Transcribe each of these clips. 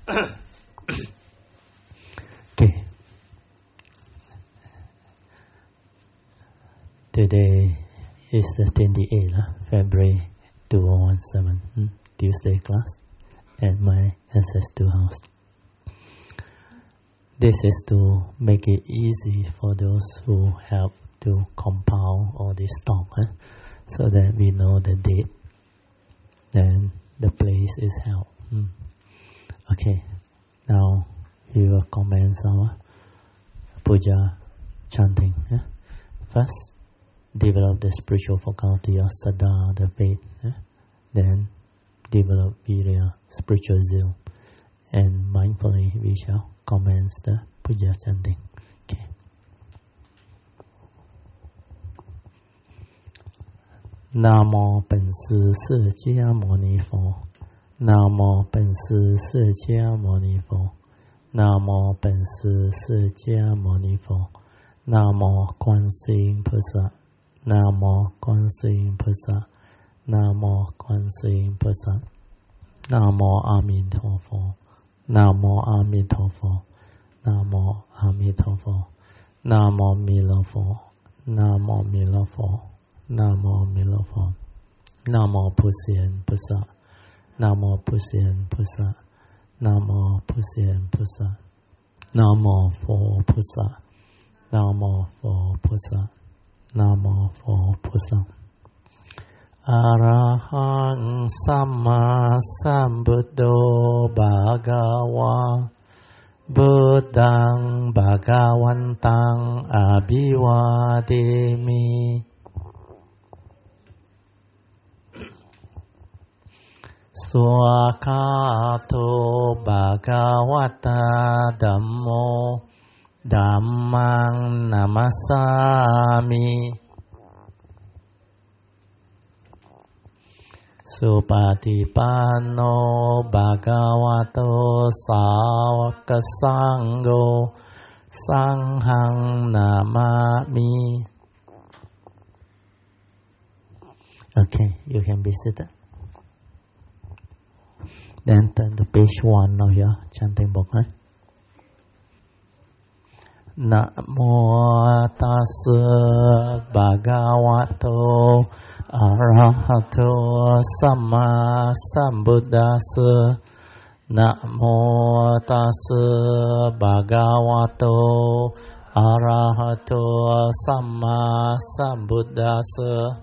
Okay. Today is the 28th February 2017, Tuesday class at my SS2 house. This is to make it easy for those who help to compile all this talk, so that we know the date, then the place is held. Okay, now we will commence our puja chanting. First, develop the spiritual faculty of Saddha, the faith. Then, develop virya, spiritual zeal. And mindfully, we shall commence the puja chanting. Okay. 南无本师释迦牟尼佛。南无本师释迦牟尼佛。南无本师释迦牟尼佛。南无观世音菩萨。南无观世音菩萨。南无观世音菩萨。南无阿弥陀佛。南无阿弥陀佛。南无阿弥陀佛。南无弥勒佛。南无弥勒佛。南无弥勒佛。南无普贤菩萨。南无普贤菩萨。南无普贤菩萨。南无佛菩萨。南无佛菩萨。南无佛菩萨。อะระหังสัมมาสัมพุทโธภะคะวะพุทธังภะคะวันตังอะภิวาเทมิสวากขาโตภะคะวะตาธัมโมธัมมังนะมัสสามิสุปฏิปันโนภะคะวะโตสาวกสังโฆสังฆังนามามิ Okay, you can be seated. Then turn to page 1 of your chanting book. Namo tassa bhagavato arahato samma sambuddhassa. Namo tassa bhagavato arahato samma sambuddhassa.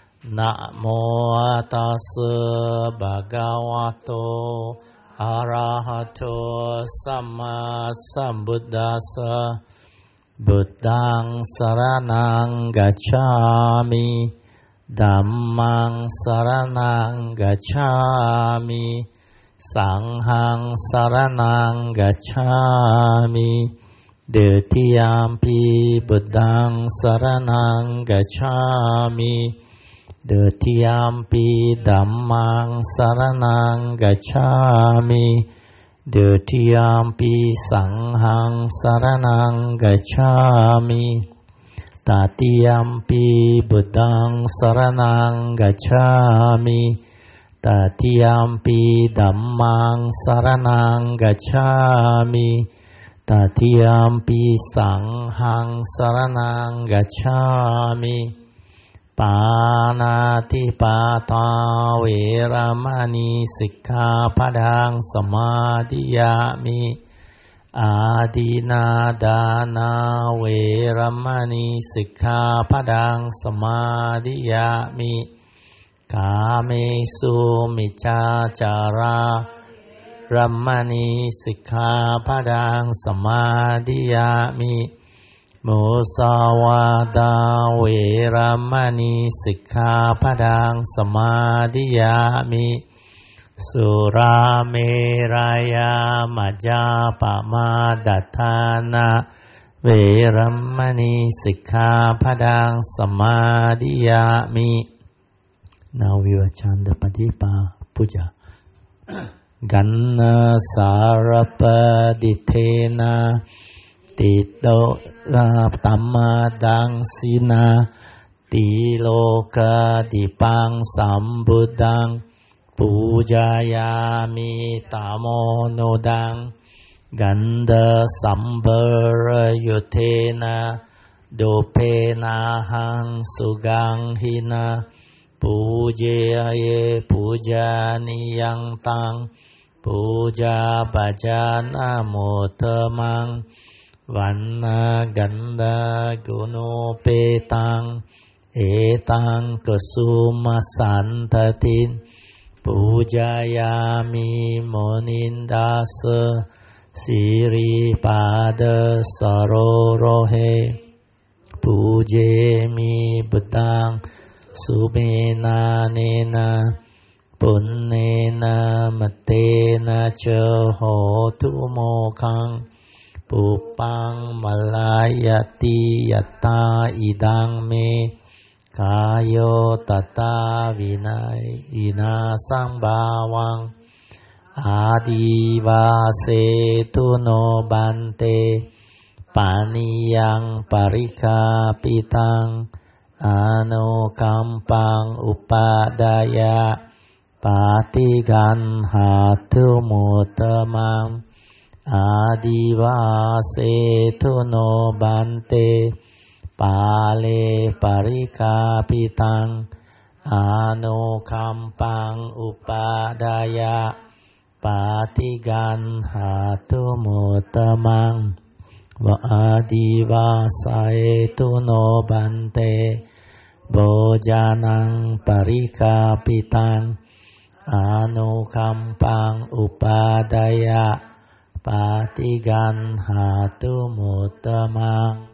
Namo tassa bhagavato arahato samma sambuddhassa. Buddhaṃ saraṇaṃ gacchāmi. Dhammang saraṇaṃ gacchāmi. Saṅghang saraṇaṃ gacchāmi. Dutiyampi buddhaṃ saraṇaṃ gacchāmi. Dutiyampi dhammang saraṇaṃ gacchāmi. Dutiyampi saṅghang saraṇaṃ gacchāmi. Tatiyampi buddhaṃ saraṇaṃ gacchāmi. Tatiyampi dhammang saraṇaṃ gacchāmi. Tatiyampi saṅghang saraṇaṃ gacchāmi. Pānati pātā veramani sikkhapadang samadhiyami. Adina dana veramani sikkhapadang samadhiyami. Kāmesu miccacara ramani sikkhapadang samadhiyami. Musawada veramani sikkhapadang samadhiyami. Surameraya majjapamadatthana veramani sikkhapadang samadhiyami. Now we will chant the Patipa Puja. Ganna sarapaditena Tito tammadang sina Tiloka dipang sambuddhang Pujayami tamo nodang Ganda sambara yutena Dopena hang sugang hina Pujaye pujaniyang tang Puja bhajana motamang Vanna ganda guno petang Etang kusuma santatin Pujayami monindasa Siri pada sarorohe Pujemi budang Sumena nena Punnena matena Chohotu mokang Pupang malayati yata idang me Kayo tata vinay inasang bawang Adivase tuno bante Paniyang parikapitang Anukampang upadaya Patigan hatu mutamang Adivase tuno bante Pale parikapitang Anukampang upadaya Patigan hatu mutamang Vadivasae tuno bante Bojanang parikapitang Anukampang upadaya Patigan hatu mutamang.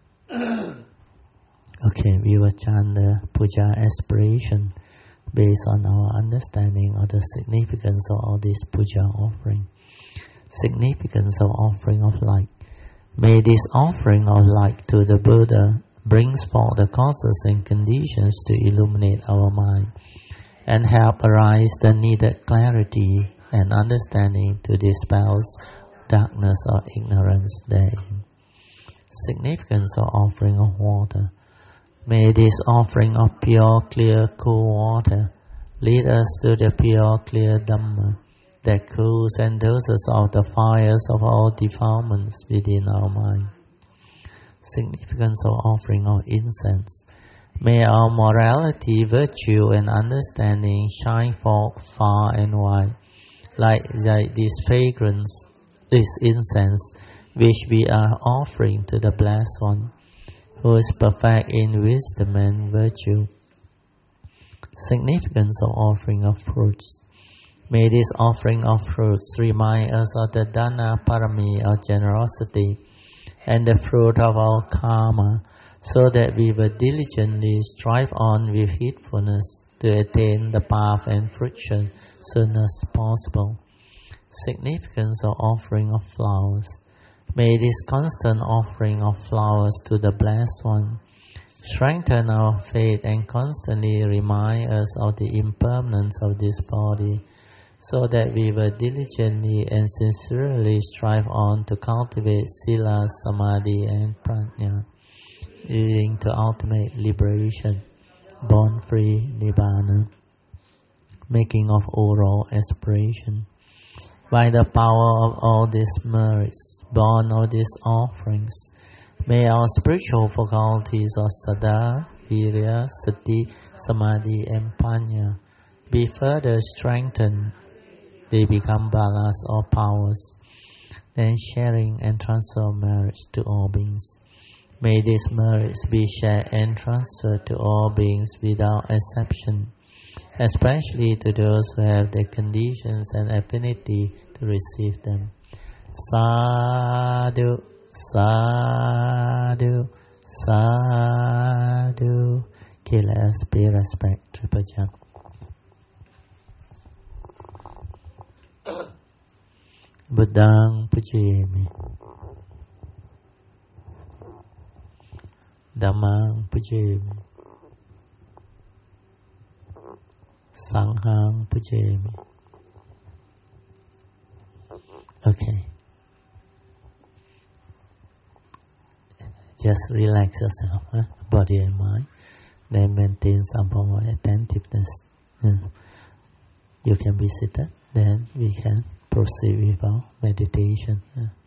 Okay, we will chant the puja aspiration based on our understanding of the significance of all this puja offering. Significance of offering of light. May this offering of light to the Buddha brings forth the causes and conditions to illuminate our mind and help arise the needed clarity and understanding to dispel darkness or ignorance therein. Significance of offering of water. May this offering of pure, clear, cool water lead us to the pure, clear Dhamma that cools and doses out the fires of all defilements within our mind. Significance of offering of incense. May our morality, virtue, and understanding shine forth far and wide, like this fragrance, this incense, which we are offering to the Blessed One, who is perfect in wisdom and virtue. Significance of offering of fruits. May this offering of fruits remind us of the Dana Parami, of generosity, and the fruit of our karma, so that we will diligently strive on with heedfulness to attain the path and fruition soon as possible. Significance of offering of flowers. May this constant offering of flowers to the Blessed One strengthen our faith and constantly remind us of the impermanence of this body, so that we will diligently and sincerely strive on to cultivate Sila, Samadhi, and Prajna, leading to ultimate liberation, born-free Nibbana. Making of oral aspiration. By the power of all these merits, born of these offerings, may our spiritual faculties of Saddha, Virya, Sati, Samadhi, and Panya be further strengthened. They become balas or powers, then sharing and transfer merits to all beings. May these merits be shared and transferred to all beings without exception, especially to those who have the conditions and affinity to receive them. Sadhu, sadhu, sadhu. Okay, let us pay respect. Triple jump. Buddhang pujayami. Dhammang pujayami. Sanghang pujayami. Okay. Just relax yourself, body and mind. Then maintain some form of attentiveness. you can be seated. Then we can proceed with our meditation.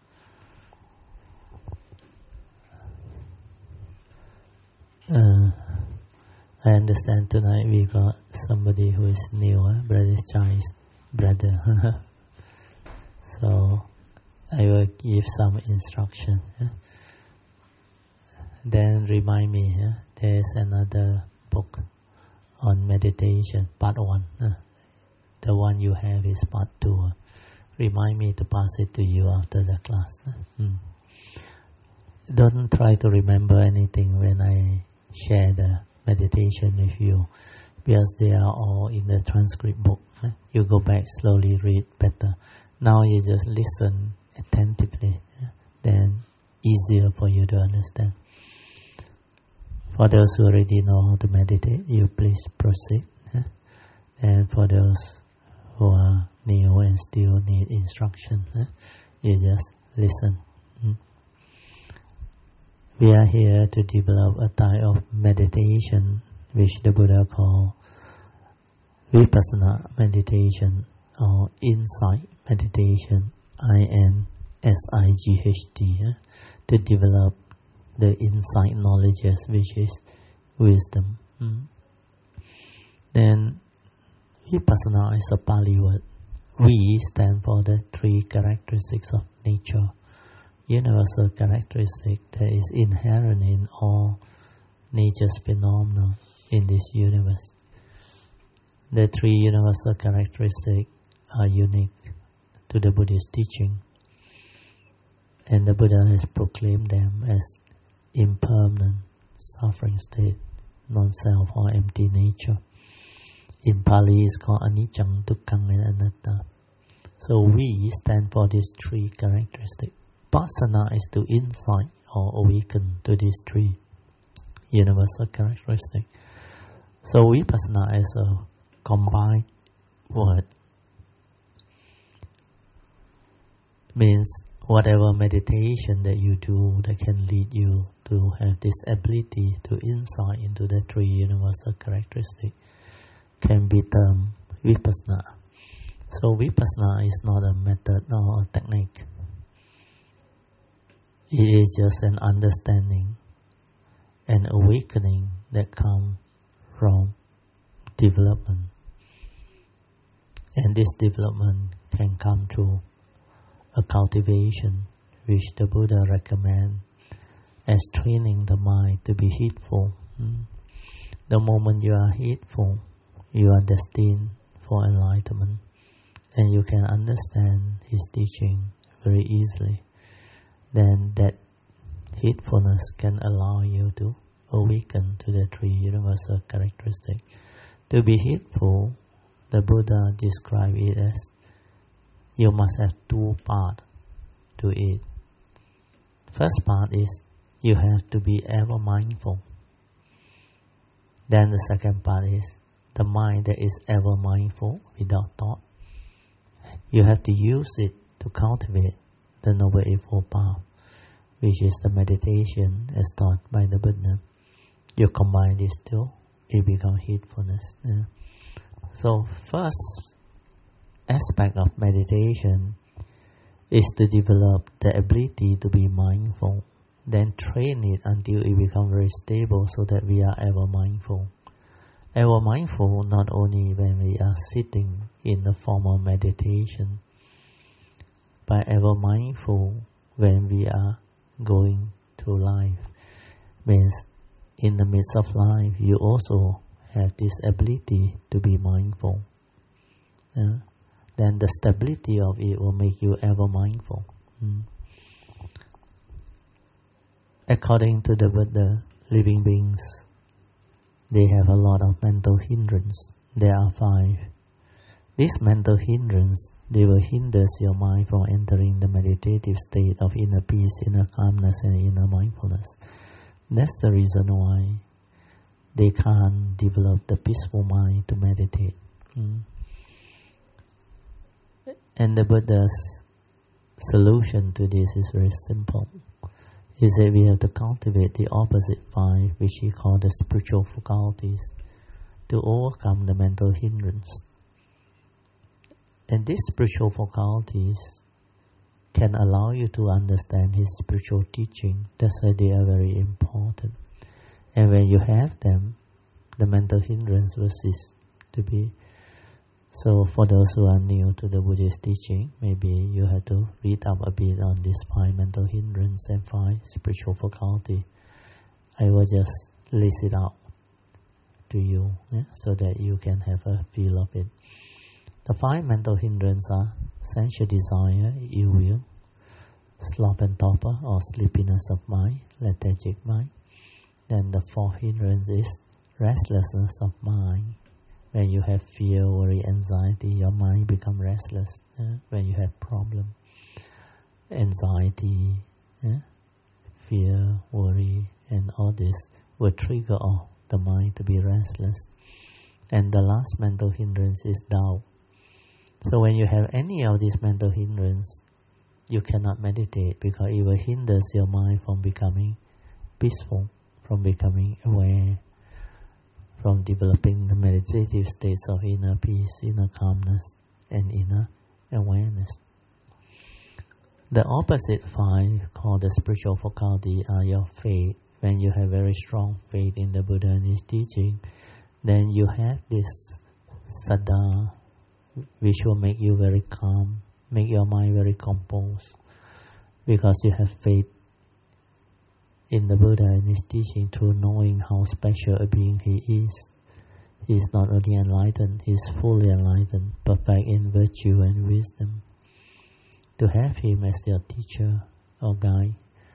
I understand tonight we got somebody who is new, Brother Chai's brother. So I will give some instruction. Then remind me, there's another book on meditation, part 1. The one you have is part 2. Remind me to pass it to you after the class. Don't try to remember anything when I share the meditation with you, because they are all in the transcript book. You go back slowly, read better. Now you just listen attentively, then easier for you to understand. For those who already know how to meditate, you please proceed. And for those who are new and still need instruction, you just listen. We are here to develop a type of meditation which the Buddha called Vipassana meditation or insight meditation, INSIGHT, to develop the insight knowledges which is wisdom. Then Vipassana is a Pali word. We stand for the 3 characteristics of nature. Universal characteristic that is inherent in all nature's phenomena in this universe. The 3 universal characteristics are unique to the Buddhist teaching, and the Buddha has proclaimed them as impermanent, suffering state, non-self or empty nature. In Pali it's called anicca, dukkha and anatta. So we stand for these 3 characteristics. Vipassana is to insight or awaken to these 3 universal characteristics. So Vipassana is a combined word. Means whatever meditation that you do that can lead you to have this ability to insight into the 3 universal characteristics can be termed Vipassana. So Vipassana is not a method or a technique. It is just an understanding and awakening that comes from development. And this development can come through a cultivation which the Buddha recommends as training the mind to be heedful. The moment you are heedful, you are destined for enlightenment, and you can understand his teaching very easily. Then that heedfulness can allow you to awaken to the 3 universal characteristics. To be heedful, the Buddha described it as you must have 2 parts to it. First part is you have to be ever mindful. Then the second part is the mind that is ever mindful without thought. You have to use it to cultivate the Noble Eightfold Path, which is the meditation as taught by the Buddha. You combine these 2, it becomes heedfulness. So first aspect of meditation is to develop the ability to be mindful, then train it until it becomes very stable so that we are ever mindful. Ever mindful not only when we are sitting in the formal meditation, but ever mindful when we are going through life. Means in the midst of life you also have this ability to be mindful. Then the stability of it will make you ever mindful. According to the Buddha, living beings, they have a lot of mental hindrance. There are 5. These mental hindrance, they will hinder your mind from entering the meditative state of inner peace, inner calmness and inner mindfulness. That's the reason why they can't develop the peaceful mind to meditate. And the Buddha's solution to this is very simple. He said we have to cultivate the opposite 5, which he called the spiritual faculties, to overcome the mental hindrance. And these spiritual faculties can allow you to understand his spiritual teaching. That's why they are very important. And when you have them, the mental hindrance will cease to be. So for those who are new to the Buddhist teaching, maybe you have to read up a bit on these 5 mental hindrance and 5 spiritual faculty. I will just list it out to you, so that you can have a feel of it. The 5 mental hindrances are sensual desire, ill will, sloth and torpor or sleepiness of mind, lethargic mind. Then the 4th hindrance is restlessness of mind. When you have fear, worry, anxiety, your mind becomes restless. When you have problem, anxiety, fear, worry, and all this will trigger all the mind to be restless. And the last mental hindrance is doubt. So when you have any of these mental hindrance, you cannot meditate because it will hinder your mind from becoming peaceful, from becoming aware, from developing the meditative states of inner peace, inner calmness, and inner awareness. The opposite 5, called the spiritual faculty, are your faith. When you have very strong faith in the Buddha and his teaching, then you have this saddha, which will make you very calm, make your mind very composed, because you have faith in the Buddha and his teaching through knowing how special a being he is. He is not only enlightened, he is fully enlightened, perfect in virtue and wisdom. To have him as your teacher or guide,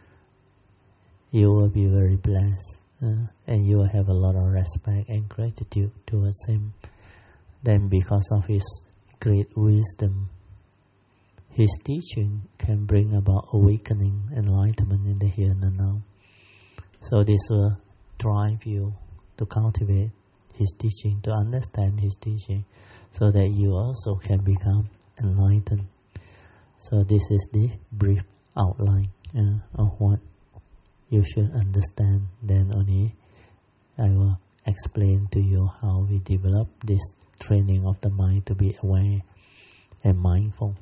you will be very blessed, and you will have a lot of respect and gratitude towards him. Then because of his great wisdom, his teaching can bring about awakening, enlightenment in the here and now. So this will drive you to cultivate his teaching, to understand his teaching, so that you also can become enlightened. So this is the brief outline of what you should understand. Then only I will explain to you how we develop this training of the mind to be aware and mindful.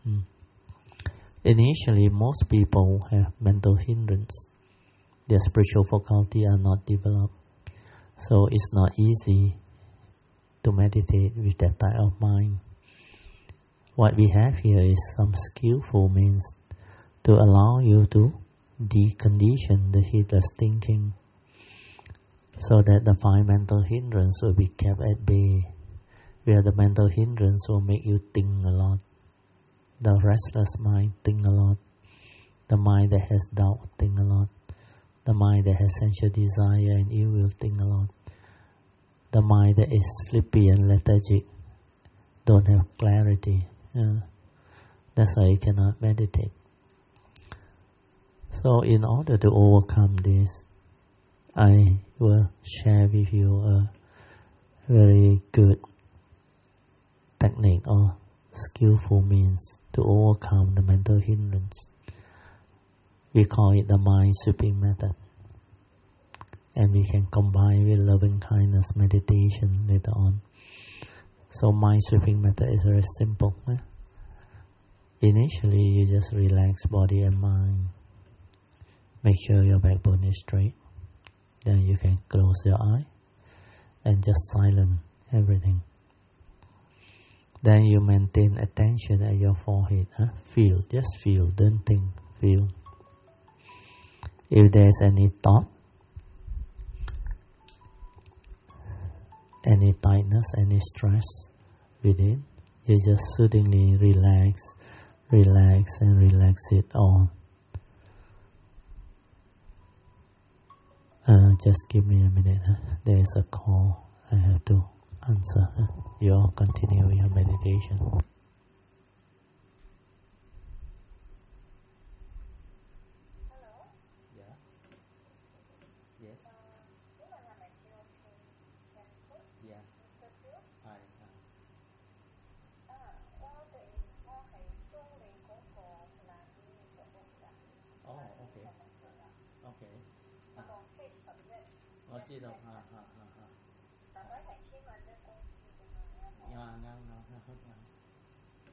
Initially, most people have mental hindrance. Their spiritual faculty are not developed. So it's not easy to meditate with that type of mind. What we have here is some skillful means to allow you to decondition the heedless thinking, so that the 5 mental hindrance will be kept at bay, where the mental hindrance will make you think a lot. The restless mind think a lot. The mind that has doubt think a lot. The mind that has sensual desire and ill will think a lot. The mind that is sleepy and lethargic don't have clarity. That's why you cannot meditate. So in order to overcome this, I will share with you a very good technique or skillful means to overcome the mental hindrance. We call it the mind sweeping method. And we can combine with loving kindness meditation later on. So mind sweeping method is very simple. Initially, you just relax body and mind. Make sure your backbone is straight. Then you can close your eye and just silence everything. Then you maintain attention at your forehead. Feel, just feel, don't think, feel. If there's any thought, any tightness, any stress within, you just soothingly relax and relax it all. Just give me a minute. There is a call I have to answer. You all continue your meditation.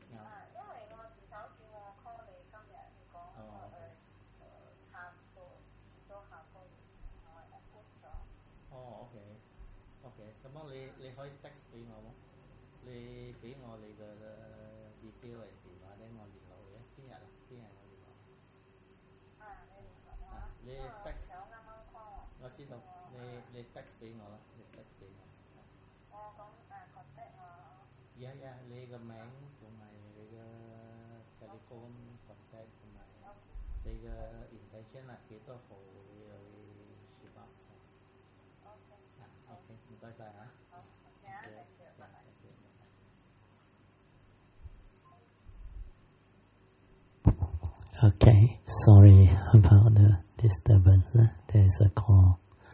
OK，咁樣你可以 text 俾我冇？你俾我你嘅 detail 嚟電話咧，我聯絡你啊。邊日我聯絡？你 text 我知道，你 text 俾我啦，你 text 俾我。你個名同埋你嘅 telephone contact 同埋你嘅 intention 啦，幾多號你去説話？OK，唔該晒啊。Okay, sorry about the disturbance. There is a call.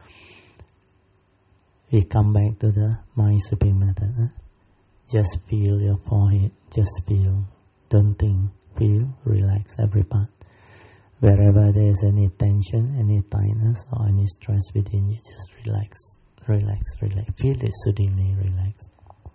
We come back to the mind sweeping method. Just feel your forehead. Just feel. Don't think. Feel. Relax every part. Wherever there is any tension, any tightness, or any stress within you, just relax. Feel it soothingly. Relax.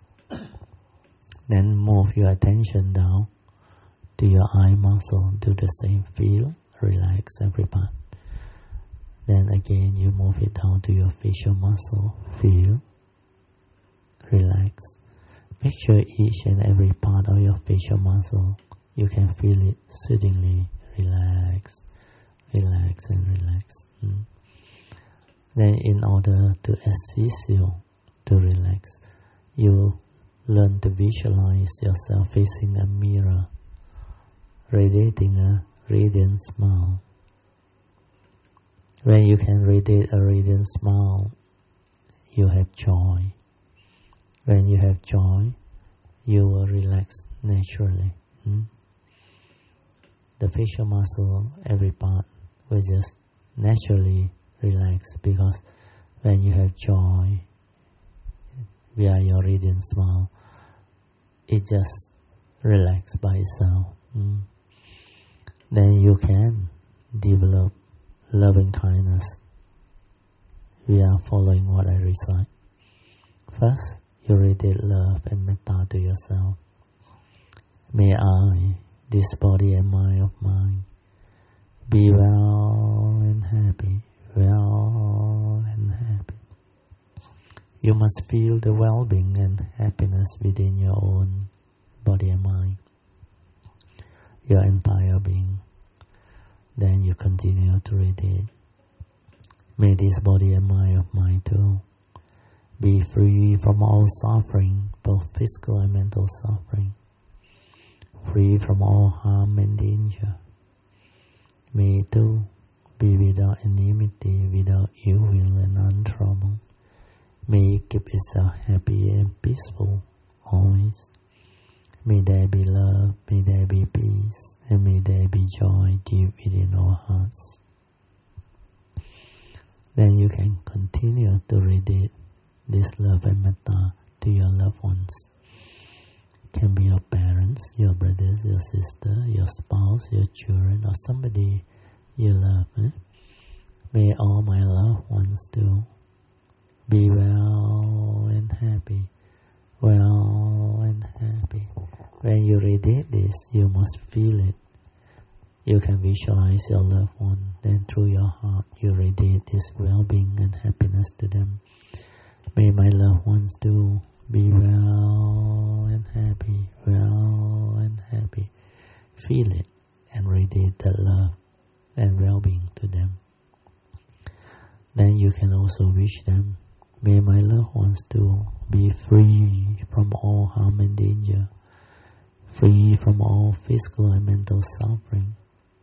Then move your attention down to your eye muscle. Do the same. Feel. Relax every part. Then again, you move it down to your facial muscle. Feel. Relax. Make sure each and every part of your facial muscle, you can feel it soothingly. Relax and relax. Then in order to assist you to relax, you learn to visualize yourself facing a mirror, radiating a radiant smile. When you can radiate a radiant smile, you have joy. When you have joy, you will relax naturally. The facial muscle, every part, will just naturally relax, because when you have joy via your radiant smile, it just relax by itself. Then you can develop loving kindness via following what I recite. First, you radiate love and metta to yourself. May I, this body and mind of mine, be well and happy. You must feel the well-being and happiness within your own body and mind, your entire being. Then you continue to radiate. May this body and mind of mine too be free from all suffering, both physical and mental suffering, free from all harm and danger. May it too be without enmity, without ill will and untroubled. May it keep itself happy and peaceful always. May there be love, may there be peace, and may there be joy deep within our hearts. Then you can continue to radiate this love and metta to your loved ones. It can be your parents, your brothers, your sister, your spouse, your children, or somebody you love. May all my loved ones too be well and happy. When you radiate this, you must feel it. You can visualize your loved one, then through your heart you radiate this well-being and happiness to them. May my loved ones too be well and happy. Feel it and radiate that love and well-being to them. Then you can also wish them, may my loved ones too be free from all harm and danger, free from all physical and mental suffering.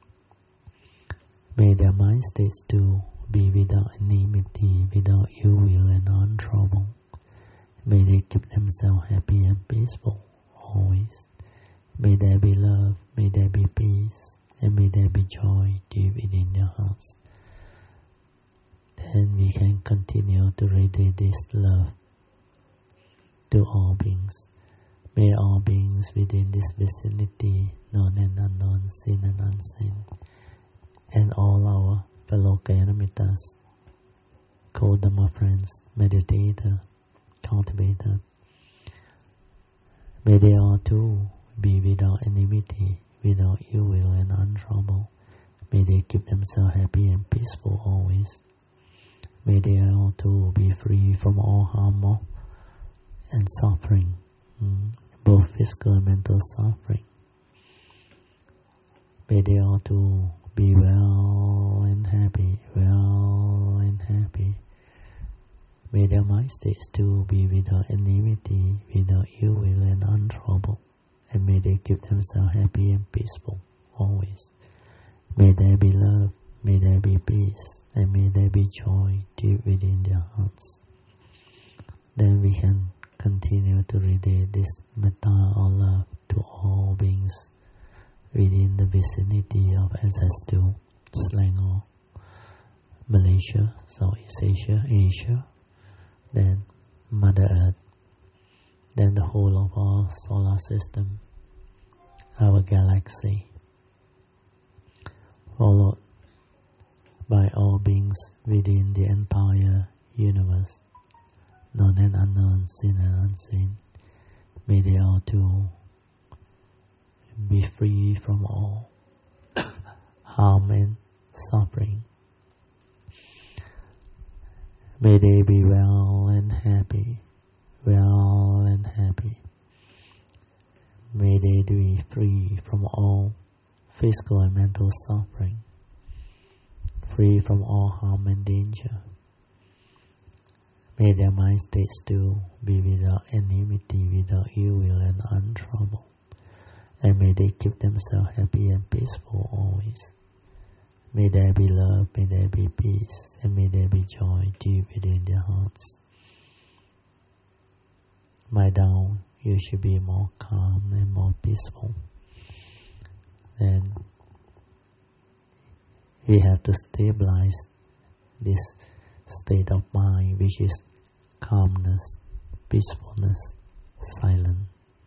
May their mind states too be without enmity, without ill will and untroubled. May they keep themselves happy and peaceful always. May there be love, may there be peace, and may there be joy deep within your hearts. Then we can continue to radiate this love to all beings. May all beings within this vicinity, known and unknown, seen and unseen, and all our fellow Kayanamittas, co-dhamma friends, meditator, cultivator, may they all too be without enmity, without ill will and untroubled. May they keep themselves happy and peaceful always. May they all too be free from all harm and suffering, both physical and mental suffering. May they all too be well and happy, well and happy. May their mind states too be without enmity, without ill will and untroubled, and may they keep themselves happy and peaceful always. May there be love, may there be peace, and may there be joy deep within their hearts. Then we can continue to radiate this metta or love to all beings within the vicinity of SS2, Selangor, Malaysia, Southeast Asia, Asia, then Mother Earth, then the whole of our solar system, our galaxy, followed by all beings within the entire universe, known and unknown, seen and unseen. May they all too be free from all harm and suffering. May they be well and happy, well and happy. May they be free from all physical and mental suffering, free from all harm and danger. May their mind states too be without enmity, without ill will and untroubled, and may they keep themselves happy and peaceful always. May there be love, may there be peace, and may there be joy deep within their hearts. My down, you should be more calm and more peaceful. Then we have to stabilize this state of mind, which is calmness, peacefulness, silence.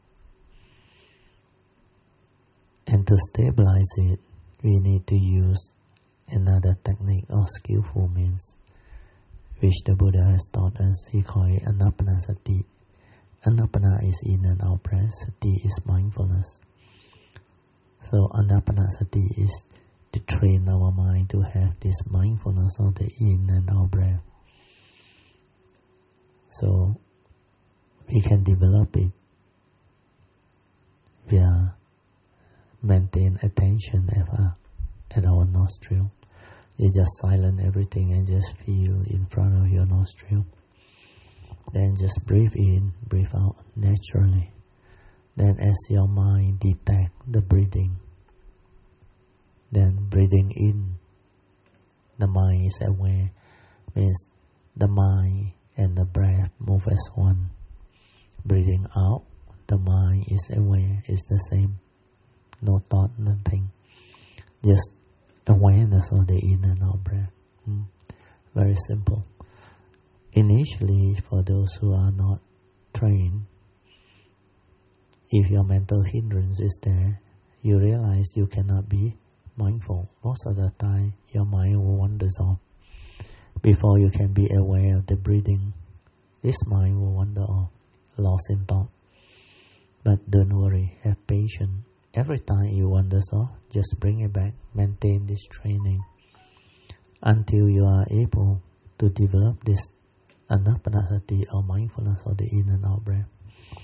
And to stabilize it, we need to use another technique or skillful means, which the Buddha has taught us. He called it Anapanasati. Anapana is in and out breath, sati is mindfulness. So Anapanasati is to train our mind to have this mindfulness of the in and out breath. So we can develop it via maintain attention at our nostril. You just silence everything and just feel in front of your nostril. Then just breathe in, breathe out naturally. Then as your mind detect the breathing, then breathing in, the mind is aware, means the mind and the breath move as one. Breathing out, the mind is aware, it's the same. No thought, nothing. Just awareness of the in and out breath. Very simple. Initially, for those who are not trained, if your mental hindrance is there, you realize you cannot be mindful. Most of the time, your mind will wander off. Before you can be aware of the breathing, this mind will wander off, lost in thought. But don't worry, have patience. Every time it wanders off, just bring it back, maintain this training until you are able to develop this anapanasati or mindfulness of the in and out breath.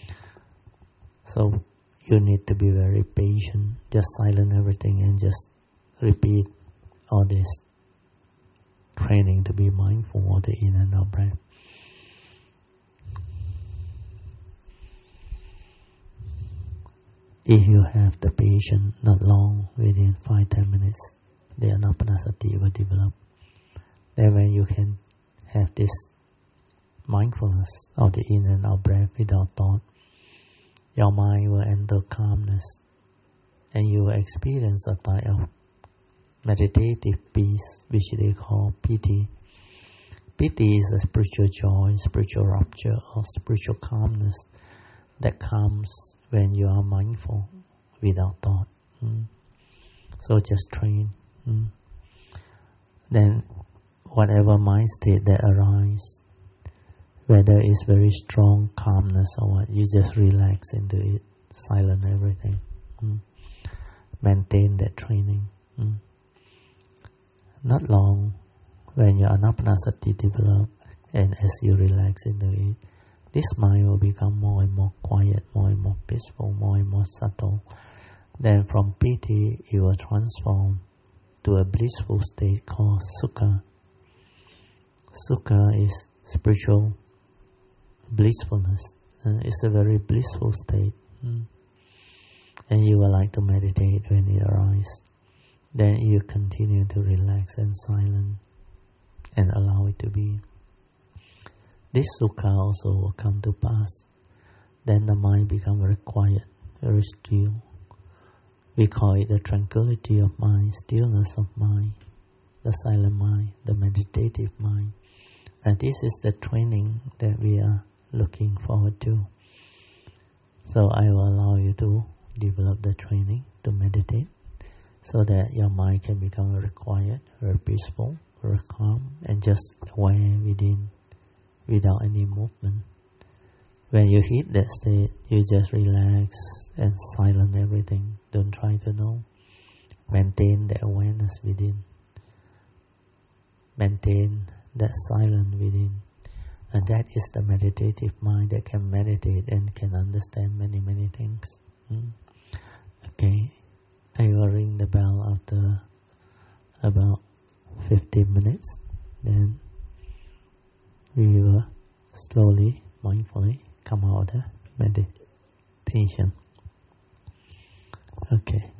So you need to be very patient, just silence everything and just repeat all this training to be mindful of the in and out breath. If you have the patience, not long, within 5-10 minutes, the anapanasati will develop. Then when you can have this mindfulness of the in and out breath without thought, your mind will enter calmness and you will experience a type of meditative peace, which they call piti. Piti is a spiritual joy, spiritual rapture, or spiritual calmness that comes when you are mindful without thought. So just train. Then whatever mind state that arises, whether it's very strong calmness or what, you just relax into it. silent everything. Maintain that training. Not long, when your anapanasati develop, and as you relax into it, this mind will become more and more quiet, more and more peaceful, more and more subtle. Then from piti, it will transform to a blissful state called sukha. Sukha is spiritual blissfulness. It's a very blissful state. And you will like to meditate when it arises. Then you continue to relax and silent and allow it to be. This sukha also will come to pass. Then the mind becomes very quiet, very still. We call it the tranquility of mind, stillness of mind, the silent mind, the meditative mind. And this is the training that we are looking forward to. So I will allow you to develop the training to meditate so that your mind can become very quiet, very peaceful, very calm, and just aware within without any movement. When you hit that state, you just relax and silent everything. Don't try to know. Maintain the awareness within. Maintain that silence within. And that is the meditative mind that can meditate and can understand many, many things. Okay, I will ring the bell after about 15 minutes. Then we will slowly, mindfully come out of the meditation. Okay.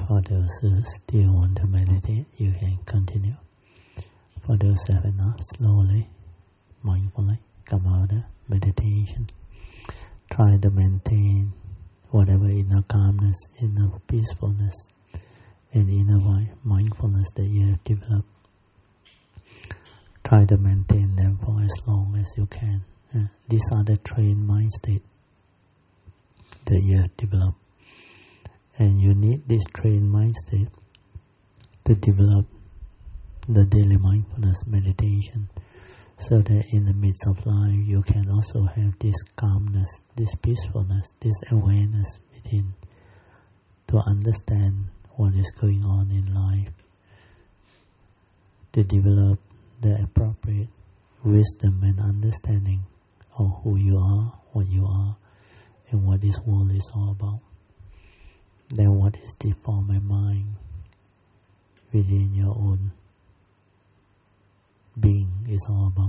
For those who still want to meditate, you can continue. For those who have enough, slowly, mindfully come out of meditation. Try to maintain whatever inner calmness, inner peacefulness, and inner mindfulness that you have developed. Try to maintain them for as long as you can. These are the trained mind state that you have developed. And you need this trained mind state to develop the daily mindfulness meditation, so that in the midst of life you can also have this calmness, this peacefulness, this awareness within, to understand what is going on in life, to develop the appropriate wisdom and understanding of who you are, and what this world is all about. Then what is the form of mind within your own being is all about.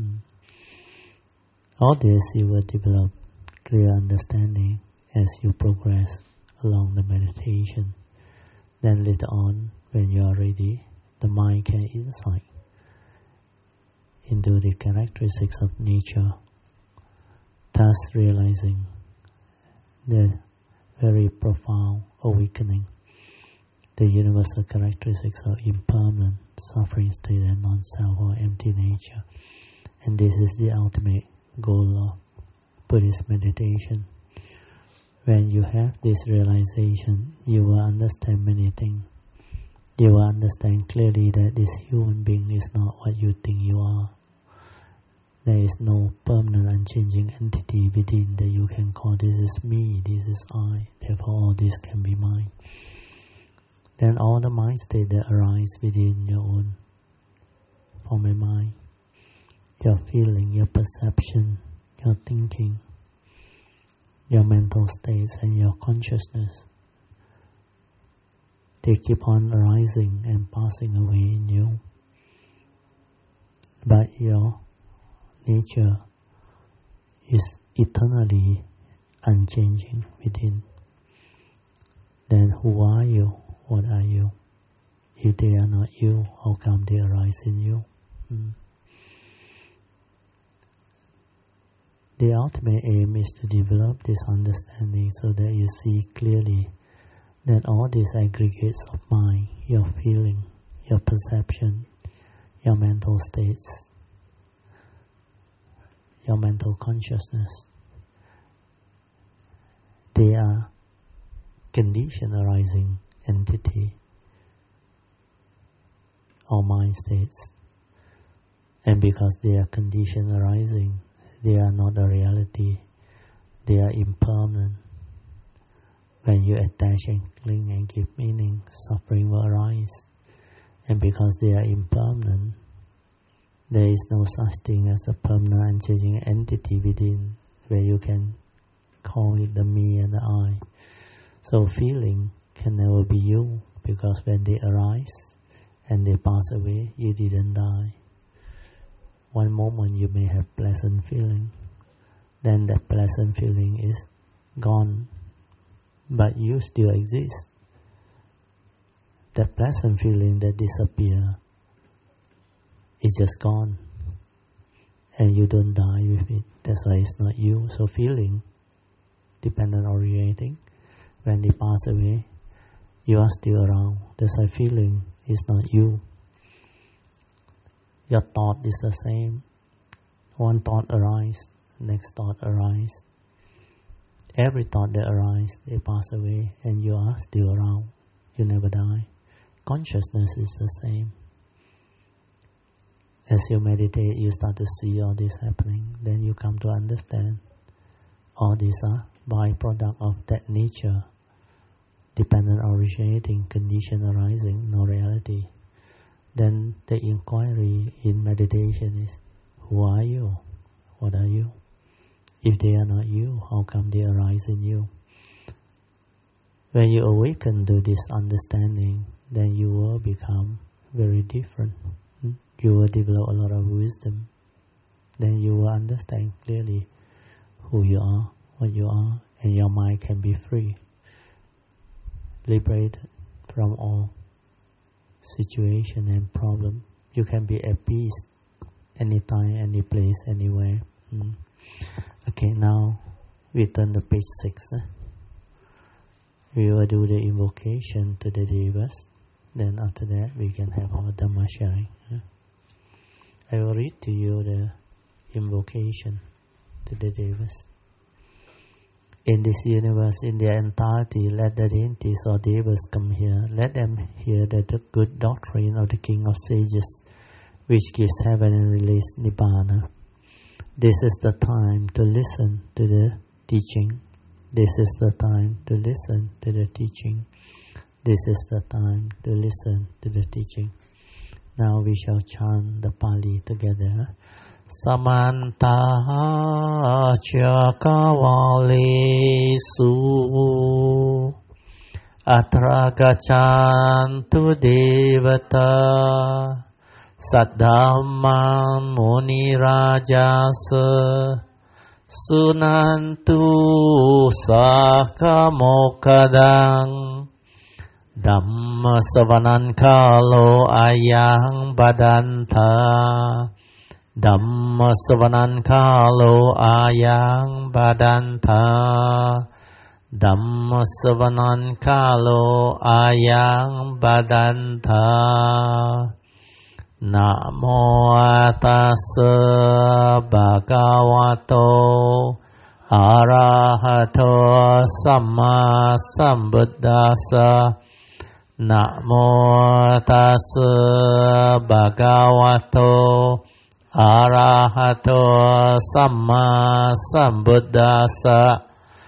All this you will develop clear understanding as you progress along the meditation. Then later on, when you are ready, the mind can insight into the characteristics of nature, thus realizing the very profound awakening, the universal characteristics of impermanent, suffering state and non-self or empty nature. And this is the ultimate goal of Buddhist meditation. When you have this realization, you will understand many things. You will understand clearly that this human being is not what you think you are. There is no permanent unchanging entity within that you can call this is me, this is I, therefore all this can be mine. Then all the mind states that arise within your own form of mind, your feeling, your perception, your thinking, your mental states and your consciousness, they keep on arising and passing away in you. But your nature is eternally unchanging within. Then who are you? What are you? If they are not you, how come they arise in you? The ultimate aim is to develop this understanding so that you see clearly that all these aggregates of mind, your feeling, your perception, your mental states, your mental consciousness, they are condition arising entity or mind states. And because they are condition arising, they are not a reality, they are impermanent. When you attach and cling and give meaning, suffering will arise. And because they are impermanent, there is no such thing as a permanent unchanging entity within, where you can call it the me and the I. So feeling can never be you, because when they arise and they pass away, you didn't die. One moment you may have pleasant feeling, then that pleasant feeling is gone, but you still exist. That pleasant feeling that disappears is just gone, and you don't die with it. That's why it's not you. So feeling, dependent originating, when they pass away, you are still around. That's why feeling is not you. Your thought is the same. One thought arises, next thought arises. Every thought that arises, they pass away, and you are still around. You never die. Consciousness is the same. As you meditate, you start to see all this happening. Then you come to understand all these are byproduct of that nature, dependent originating, condition arising, no reality. Then the inquiry in meditation is, who are you? What are you? If they are not you, how come they arise in you? When you awaken to this understanding, then you will become very different. You will develop a lot of wisdom. Then you will understand clearly who you are, what you are, and your mind can be free, liberated from all situation and problem. You can be at peace anytime, any place, anywhere. Okay, now we turn to page 6. We will do the invocation to the devas. Then after that, we can have our Dhamma sharing. I will read to you the invocation to the devas. In this universe, in their entirety, let the deities or devas come here. Let them hear the good doctrine of the King of Sages, which gives heaven and release Nibbana. This is the time to listen to the teaching. This is the time to listen to the teaching. This is the time to listen to the teaching. Now we shall chant the Pali together. Samanta Chakavalesu Atra Gachantu Devata Saddhamman Muni Rajasa Sunantu Sakamokadang Dhamma Savanan Kalo Ayang Badanta Dhamma Savanan Kalo Ayang Badanta Dhamma Savanan Kalo Ayang Badanta Namo Tassa Bhagavato Arahato Samma Sambuddhassa Namo Tassa Bhagavato Arahato Samma Sambuddhassa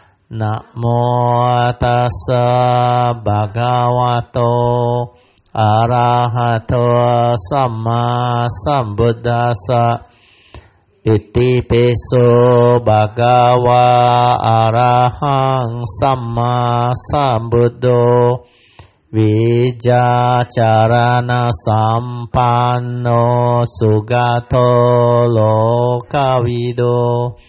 Namo Tassa Bhagavato Arahato Samma Sambuddhassa Iti peso Bhagava Arahang Samma Sambuddho Vijacarana Sampanno Sugato Lokavido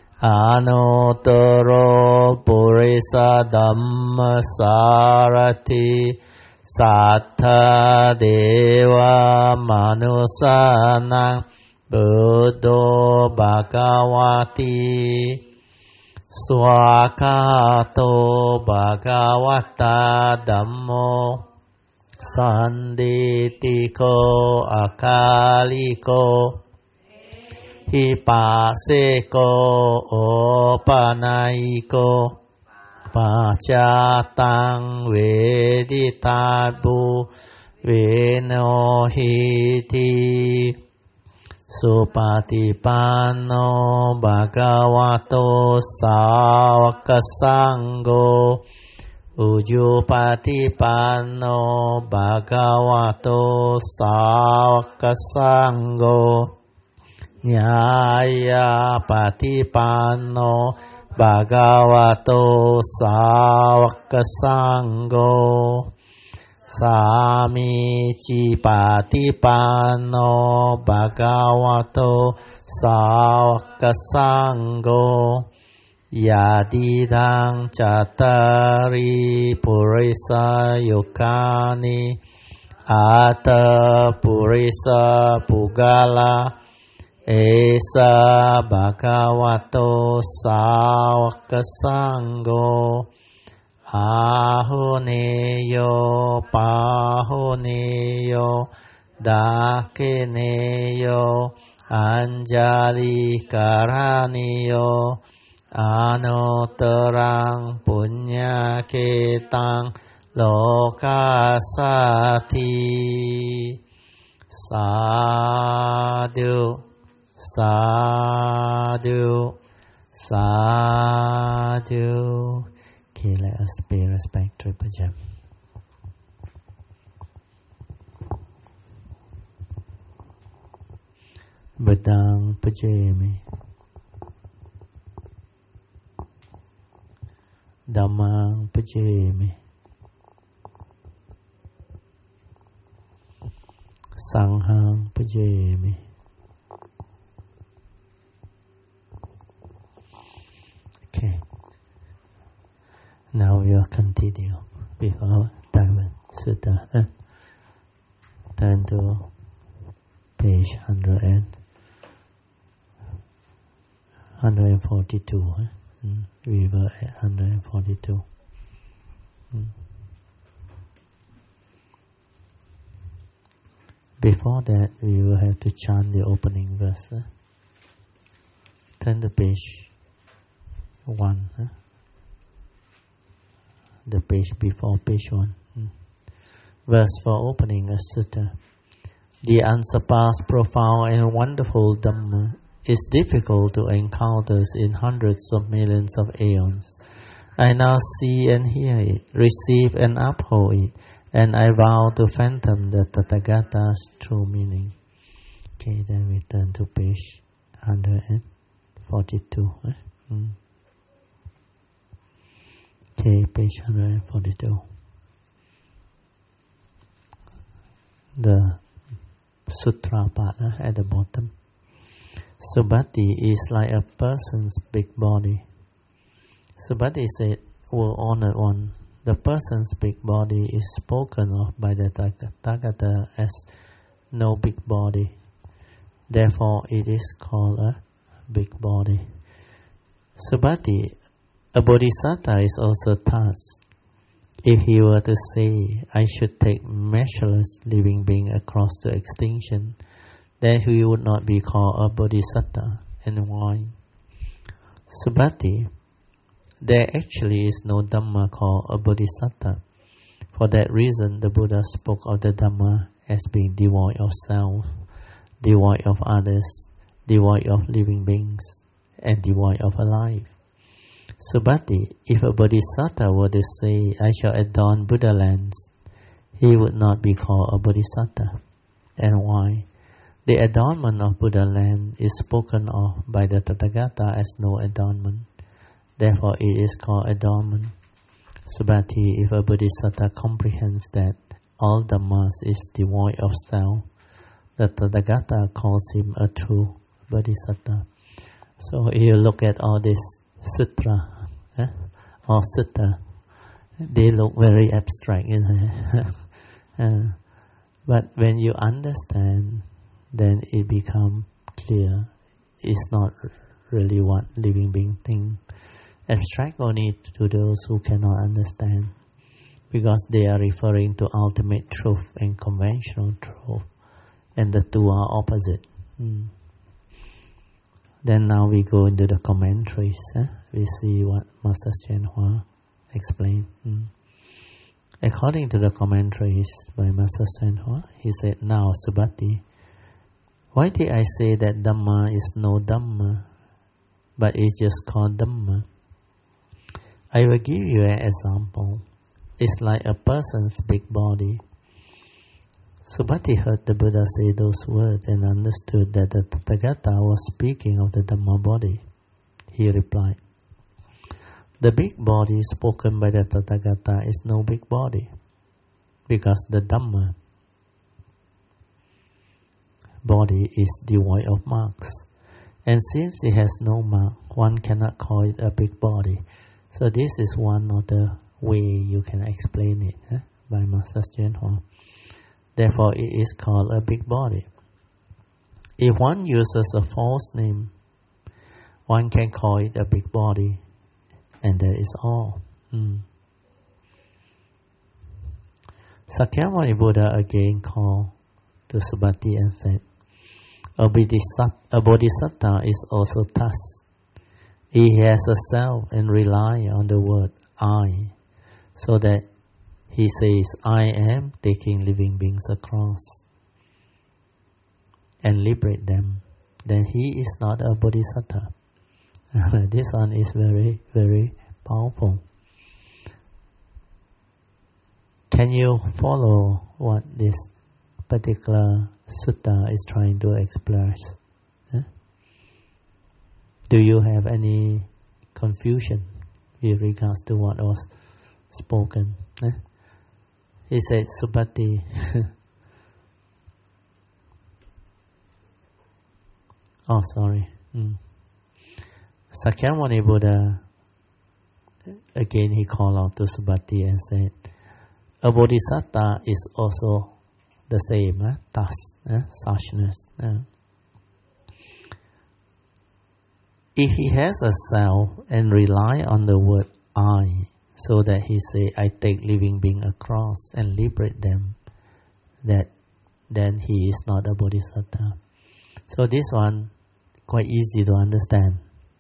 Anuttaro Purisa Dhamma Sarati Sattha Deva Manusanang Buddho Bhagavati Swakato Bhagavata Dhammo Sanditiko Akaliko Hipaseko Opanaiko Pacatang Veditabu Venohiti Supatipanno Bhagavato Sāvaka Sangho Ujupatipanno Bhagavato Sāvaka Sangho Nyaya Patipanno Bhagavato Sāvaka Sangho Samici Patipanno Bhagavato Sāvaka Sangho Yadidang Cattari Purisa Yukani Ata Purisa Pugala Esa Bhagavato Sāvaka Sangho Ahoneyo Pahoneyo Dakeneyo Anjali Karaniyo Anotarang Punyaketang Lokasati Sadhu Sadhu Sadhu. Okay, let us pay respect to Pajam. Badang Pajami Dhammang Pajami Sanghang Pajami. Okay. Now we will continue with our Dharma. Sutta. Turn to page 142. We were at 142. Before that, we will have to chant the opening verse. Turn to page 1. The page before page 1. Verse for opening a sutta. The unsurpassed, profound and wonderful Dhamma is difficult to encounter in hundreds of millions of aeons. I now see and hear it, receive and uphold it, and I vow to fathom the Tathagata's true meaning. Okay, then we turn to page 142. Okay, page 142. The sutra part at the bottom. Subhati is like a person's big body. Subhati said, "Well, honored one, the person's big body is spoken of by the Tathagata as no big body. Therefore, it is called a big body." Subhati, a bodhisattva, is also touched. If he were to say, "I should take measureless living beings across to extinction," then he would not be called a bodhisattva. And why? Subhati, there actually is no Dhamma called a bodhisattva. For that reason, the Buddha spoke of the Dhamma as being devoid of self, devoid of others, devoid of living beings, and devoid of a life. Subhati, if a bodhisattva were to say, "I shall adorn Buddha lands," he would not be called a bodhisattva. And why? The adornment of Buddha land is spoken of by the Tathagata as no adornment. Therefore, it is called adornment. Subhati, if a bodhisattva comprehends that all Dhammas is devoid of self, the Tathagata calls him a true bodhisattva. So, if you look at all this sutra or sutta, they look very abstract, but when you understand, then it becomes clear. It's not really what living being think. Abstract only to those who cannot understand, because they are referring to ultimate truth and conventional truth, and the two are opposite. Then now we go into the commentaries. We see what Master Hsuan Hua explained. According to the commentaries by Master Hsuan Hua, he said, "Now, Subhati, why did I say that Dhamma is no Dhamma, but it's just called Dhamma? I will give you an example. It's like a person's big body." Subhati heard the Buddha say those words and understood that the Tathagata was speaking of the Dhamma body. He replied, "The big body spoken by the Tathagata is no big body, because the Dhamma body is devoid of marks. And since it has no mark, one cannot call it a big body." So this is one of the way you can explain it by Master Hsuan Hua. Therefore, it is called a big body. If one uses a false name, one can call it a big body, and that is all. Sakyamuni Buddha again called to Subhati and said, a bodhisattva is also thus. He has a self and rely on the word I, so that he says, "I am taking living beings across," and liberate them. Then he is not a bodhisattva. This one is very, very powerful. Can you follow what this particular sutta is trying to express? Do you have any confusion with regards to what was spoken? He said, "Subhati, Sakyamuni Buddha, again he called out to Subhati and said, A bodhisattva is also the same, suchness. If he has a self and rely on the word I, so that he say, I take living being across and liberate them, then he is not a bodhisattva. So this one, quite easy to understand.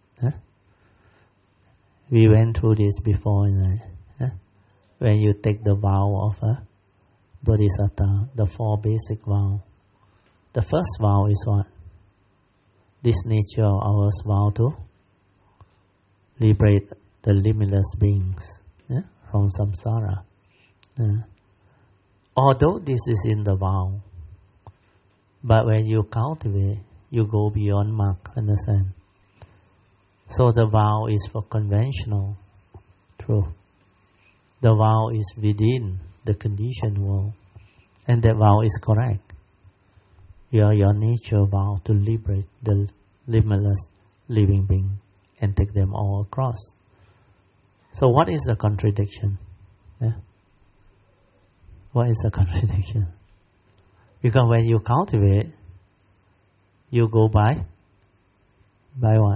We went through this before. When you take the vow of a bodhisattva, the 4 basic vows. The first vow is what? This nature of ours vow to liberate the limitless beings from samsara. Although this is in the vow, but when you cultivate, you go beyond mark, understand? So the vow is for conventional truth. The vow is within the conditioned world, and that vow is correct. Your nature vow to liberate the limitless living being and take them all across. So what is the contradiction? What is the contradiction? Because when you cultivate, you go by what?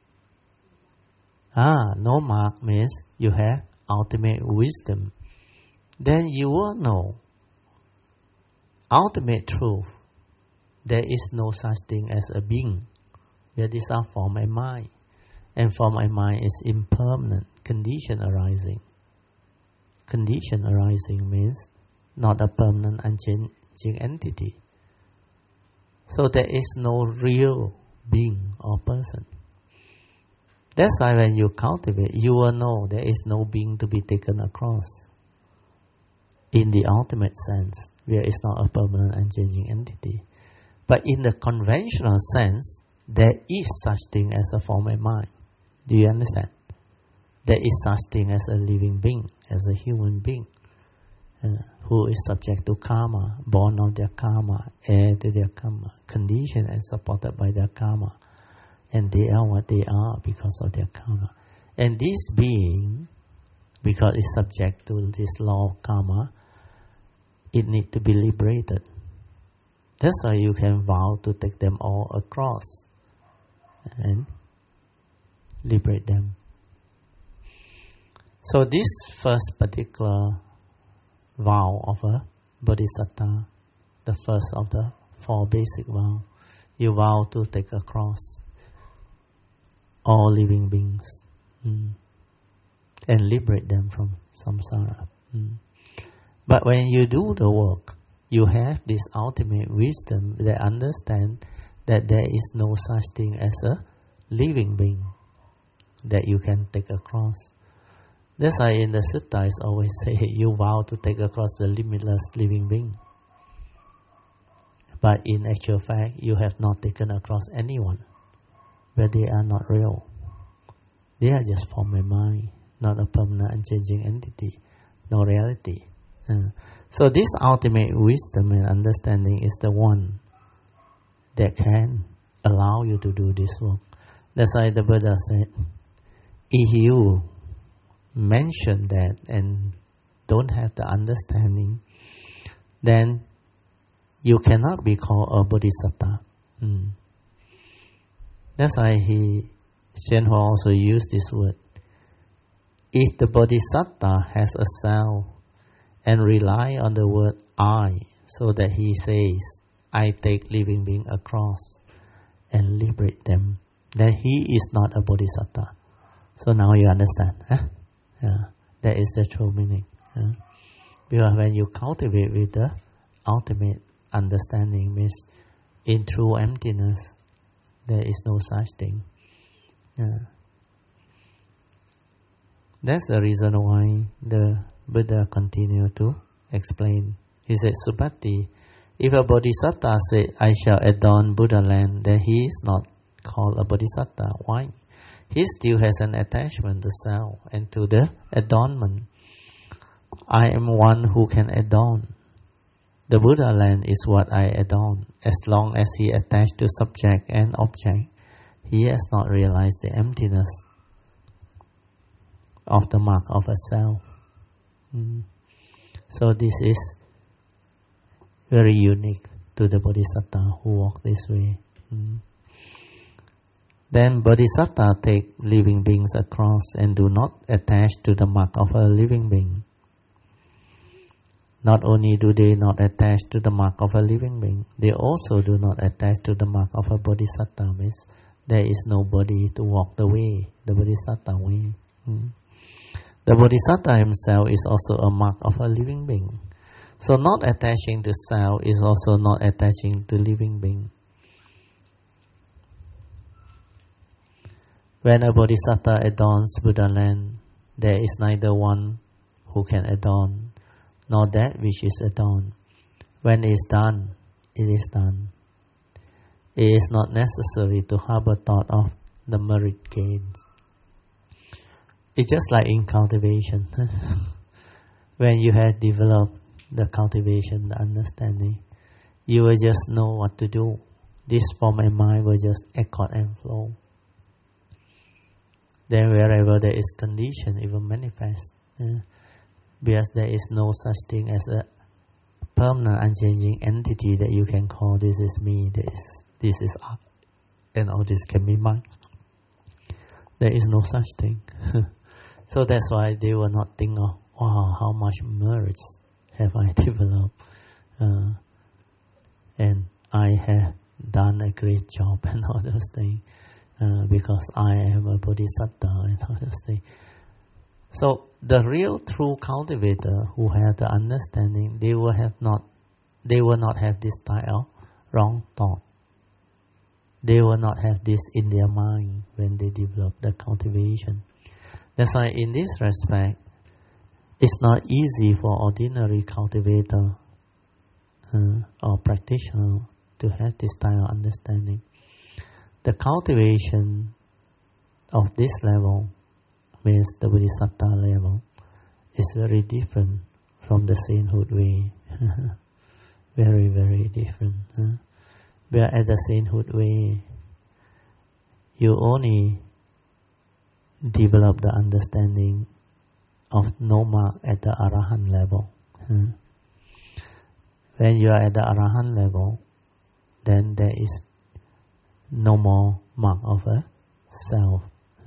No mark means you have ultimate wisdom. Then you will know ultimate truth. There is no such thing as a being. These are form and mind. And form and mind is impermanent, condition arising. Condition arising means not a permanent, unchanging entity. So there is no real being or person. That's why when you cultivate, you will know there is no being to be taken across. In the ultimate sense, where it's not a permanent, unchanging entity. But in the conventional sense, there is such thing as a form and mind. Do you understand? There is such thing as a living being, as a human being, who is subject to karma, born of their karma, heir to their karma, conditioned and supported by their karma. And they are what they are because of their karma. And this being, because it's subject to this law of karma, it needs to be liberated. That's why you can vow to take them all across and liberate them. So this first particular vow of a bodhisattva, the first of the 4 basic vows, you vow to take across all living beings and liberate them from samsara. But when you do the work, you have this ultimate wisdom that understands that there is no such thing as a living being that you can take across. That's why in the sutta it's always say you vow to take across the limitless living being. But in actual fact, you have not taken across anyone, where they are not real. They are just form and mind, not a permanent, unchanging entity, no reality. So this ultimate wisdom and understanding is the one that can allow you to do this work. That's why the Buddha said, if you mention that and don't have the understanding, then you cannot be called a bodhisattva. That's why Hsien Hoa also used this word. If the bodhisattva has a self and rely on the word I, so that he says, I take living being across and liberate them, then he is not a bodhisattva. So now you understand. That is the true meaning. Because when you cultivate with the ultimate understanding, means in true emptiness, there is no such thing. That's the reason why the Buddha continued to explain. He said, Subhati, if a bodhisattva say, I shall adorn Buddha land, then he is not called a bodhisattva. Why? He still has an attachment to self and to the adornment. I am one who can adorn. The Buddha land is what I adorn. As long as he attached to subject and object, he has not realized the emptiness of the mark of a self. So this is very unique to the Bodhisattva who walk this way. Then Bodhisattva take living beings across and do not attach to the mark of a living being. Not only do they not attach to the mark of a living being, they also do not attach to the mark of a Bodhisattva. Means there is nobody to walk the way, the Bodhisattva way. The Bodhisattva himself is also a mark of a living being. So not attaching to self is also not attaching to living being. When a Bodhisattva adorns Buddha land, there is neither one who can adorn, nor that which is adorned. When it is done, it is done. It is not necessary to harbor thought of the merit gains. It's just like in cultivation. When you have developed the cultivation, the understanding, you will just know what to do. This form and mind will just accord and flow. Then wherever there is condition, it will manifest. Because there is no such thing as a permanent, unchanging entity that you can call this is me, this is I, and all this can be mine. There is no such thing. So that's why they will not think of, wow, how much merits have I developed, and I have done a great job and all those things, because I am a Bodhisattva and all those things. So the real true cultivator who have the understanding, they will not have this type of wrong thought. They will not have this in their mind when they develop the cultivation. That's why in this respect, it's not easy for ordinary cultivator or practitioner to have this type of understanding. The cultivation of this level, means the Bodhisattva level, is very different from the sainthood way. Very, very different. Where at the sainthood way, you only develop the understanding of no mark at the Arahant level. When you are at the Arahant level, then there is no more mark of a self.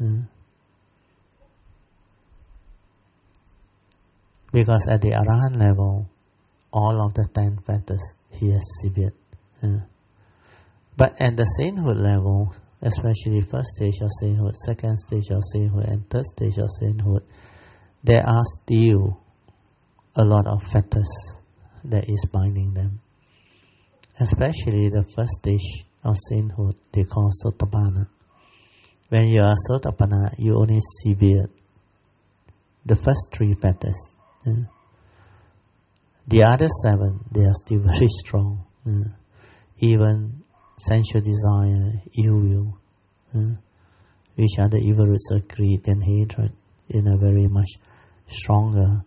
Because at the Arahant level, all of the 10 fetters he has severed. But at the sainthood level, especially first stage of sainthood, second stage of sainthood, and third stage of sainthood, there are still a lot of fetters that is binding them. Especially the first stage of sainthood, they call Sotapanna. When you are Sotapanna, you only sever the first 3 fetters. The other 7, they are still very strong. Even sensual desire, ill will, which are the evil roots of greed and hatred, in a very much stronger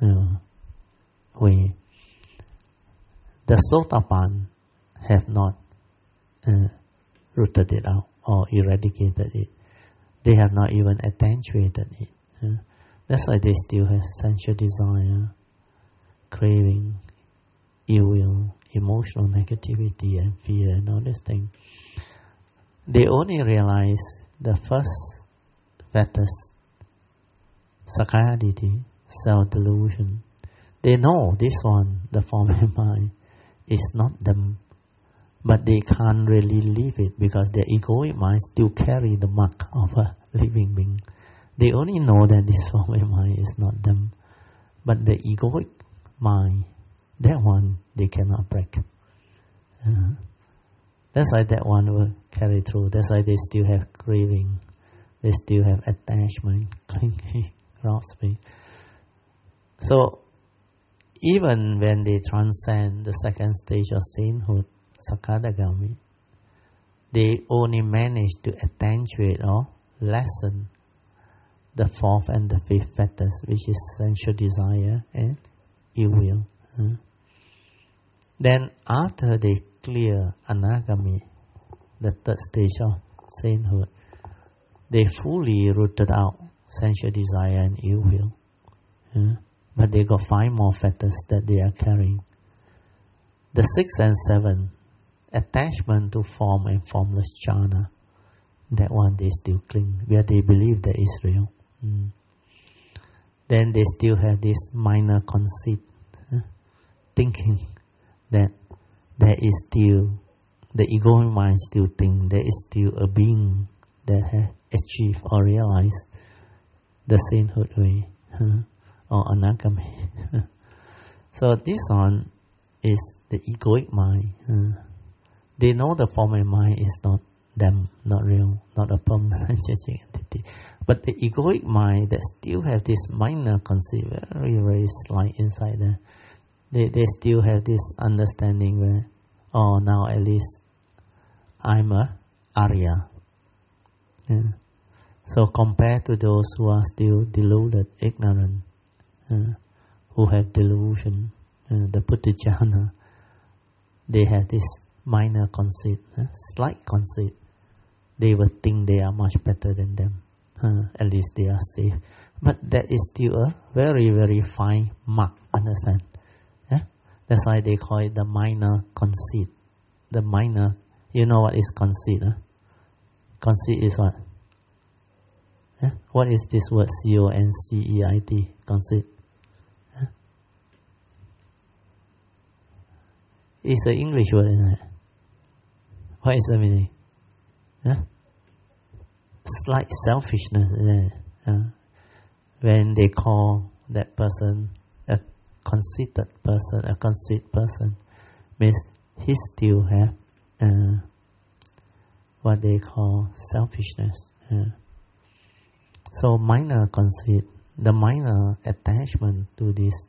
way. The Sotapanna have not rooted it out or eradicated it. They have not even attenuated it. That's why they still have sensual desire, craving, ill will, emotional negativity and fear and all these things. They only realize the first fetters, Sakkayaditthi, self-delusion. They know this one, the form and mind, is not them, but they can't really leave it because their egoic mind still carry the mark of a living being. They only know that this form and mind is not them, but the egoic mind, that one they cannot break. That's why that one will carry through. That's why they still have craving, they still have attachment, clinging, grasping. So even when they transcend the second stage of sainthood, Sakadagami, they only manage to attenuate or lessen the 4th and the 5th fetters, which is sensual desire and ill will. Then after they clear Anagami, the 3rd stage of sainthood, they fully rooted out sensual desire and ill will. but they got 5 more fetters that they are carrying. The 6 and 7, attachment to form and formless jhana, that one they still cling, where they believe that is real. Then they still have this minor conceit, thinking that there is still, the egoic mind still think there is still a being that has achieved or realized the sainthood way, or anagami. So this one is the egoic mind. They know the form and mind is not them, not real, not a permanent changing entity. But the egoic mind that still have this minor conceit, very, very slight inside there, they still have this understanding where, oh, now at least I'm a Arya. So compared to those who are still deluded, ignorant, who have delusion, the Puthujjana, they have this minor conceit, slight conceit. They will think they are much better than them. At least they are safe. But that is still a very, very fine mark, understand? That's why they call it the minor conceit. The minor, you know what is conceit? Conceit is what? What is this word? C-O-N-C-E-I-T, conceit? It's an English word, isn't it? What is the meaning? Slight selfishness, isn't it? When they call that person a conceited person, a conceit person, means he still have what they call selfishness. So minor conceit, the minor attachment to this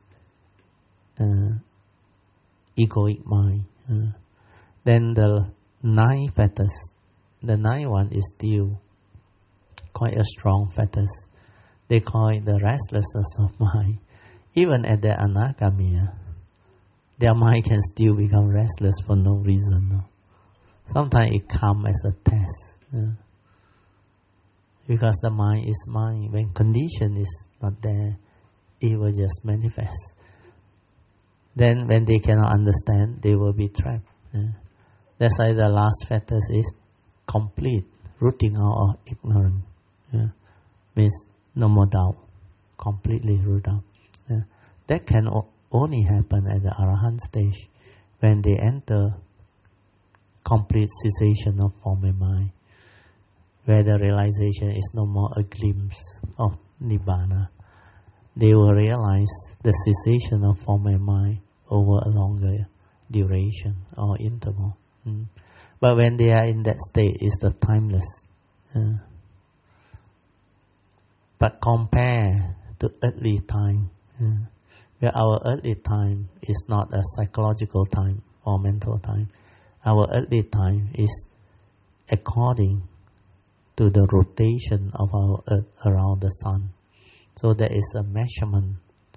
egoic mind. Then the 9 fetters, the 9th one is still quite a strong fetters. They call it the restlessness of mind. Even at the anagami, their mind can still become restless for no reason. No? Sometimes it comes as a test. Because the mind is mind. When condition is not there, it will just manifest. Then when they cannot understand, they will be trapped. That's why the last fetters is complete rooting out of ignorance. Means no more doubt. Completely root out. That can only happen at the Arahant stage, when they enter complete cessation of form and mind, where the realization is no more a glimpse of Nibbana. They will realize the cessation of form and mind over a longer duration or interval. But when they are in that state, it's the timeless. But compare to earthly time, where our earthly time is not a psychological time or mental time. Our earthly time is according to the rotation of our earth around the sun. So there is a measurement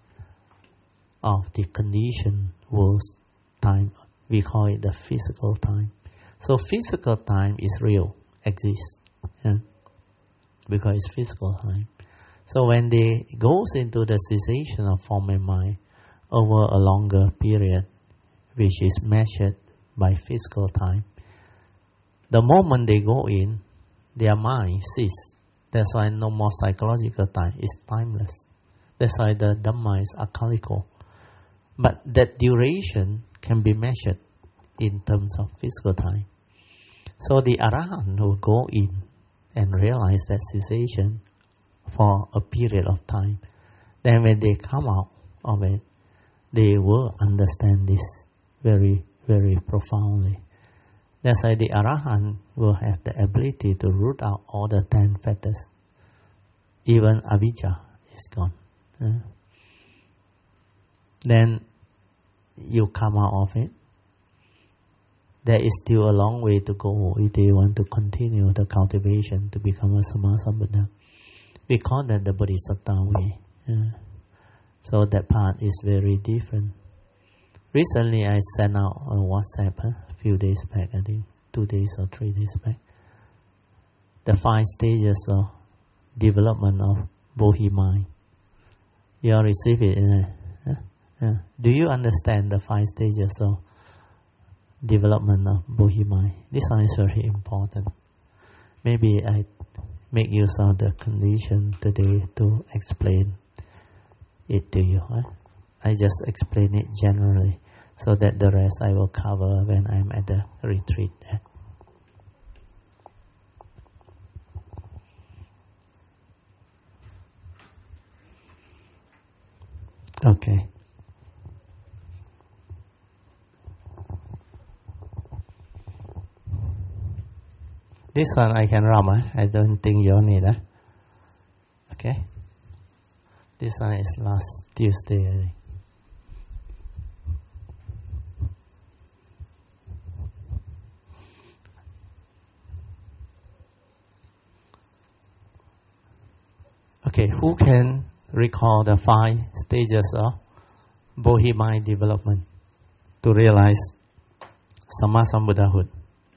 of the conditioned world's time. We call it the physical time. So physical time is real, exists, because it's physical time. So when they goes into the cessation of form and mind over a longer period, which is measured by physical time, the moment they go in, their mind ceases. That's why no more psychological time. It's timeless. That's why the Dhamma is akaliko. But that duration can be measured in terms of physical time. So the Arahant will go in and realize that cessation for a period of time. Then when they come out of it, they will understand this very, very profoundly. That's why the Arahant will have the ability to root out all the 10 fetters. Even avijja is gone. Then you come out of it. There is still a long way to go if they want to continue the cultivation to become a Sammasambuddha. We call that the Bodhisattva way. So that part is very different. Recently I sent out a WhatsApp a few days back, I think 2 days or 3 days back. The 5 stages of development of Bodhi mind. You all receive it, Yeah. Do you understand the 5 stages of development of Bodhi mind? This one is very important. Maybe I make use of the condition today to explain it to you. I just explain it generally, so that the rest I will cover when I'm at the retreat. Okay. This one I can run. I don't think you need it. Okay. This one is last Tuesday, I think. Okay, who can recall the 5 stages of Bodhi mind development to realize Sammasambuddhahood?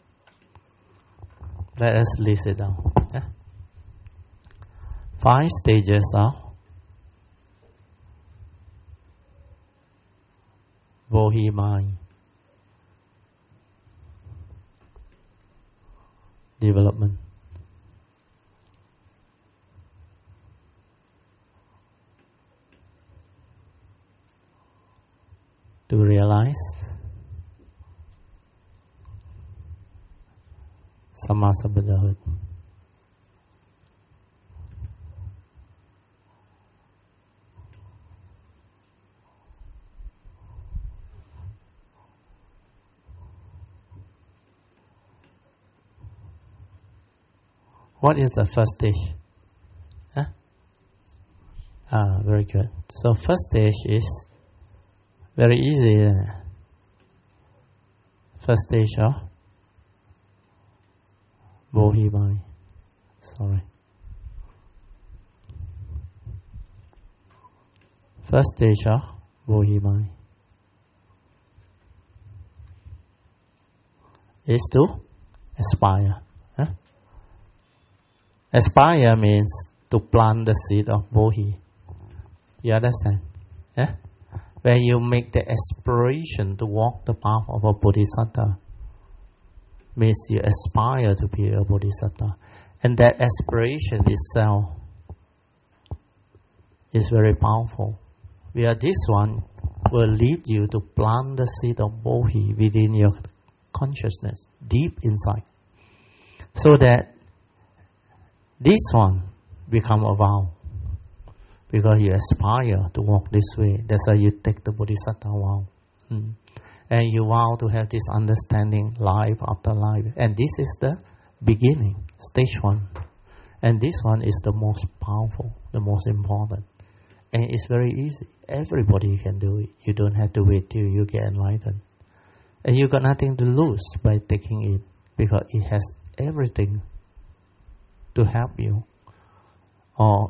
Let us list it down. 5 stages of Bodhi mind development. To realize Sammasambuddhahood. What is the first stage? Very good. So first stage is very easy. First stage of Bodhi mind. Sorry. First stage of Bodhi mind is to aspire. Aspire means to plant the seed of Bodhi. You understand? Where you make the aspiration to walk the path of a Bodhisattva, means you aspire to be a Bodhisattva. And that aspiration itself is very powerful. Where this one will lead you to plant the seed of Bodhi within your consciousness, deep inside. So that this one become a vow. Because you aspire to walk this way. That's why you take the Bodhisattva vow. And you vow to have this understanding life after life. And this is the beginning, stage 1. And this one is the most powerful, the most important. And it's very easy. Everybody can do it. You don't have to wait till you get enlightened. And you got nothing to lose by taking it. Because it has everything to help you. Or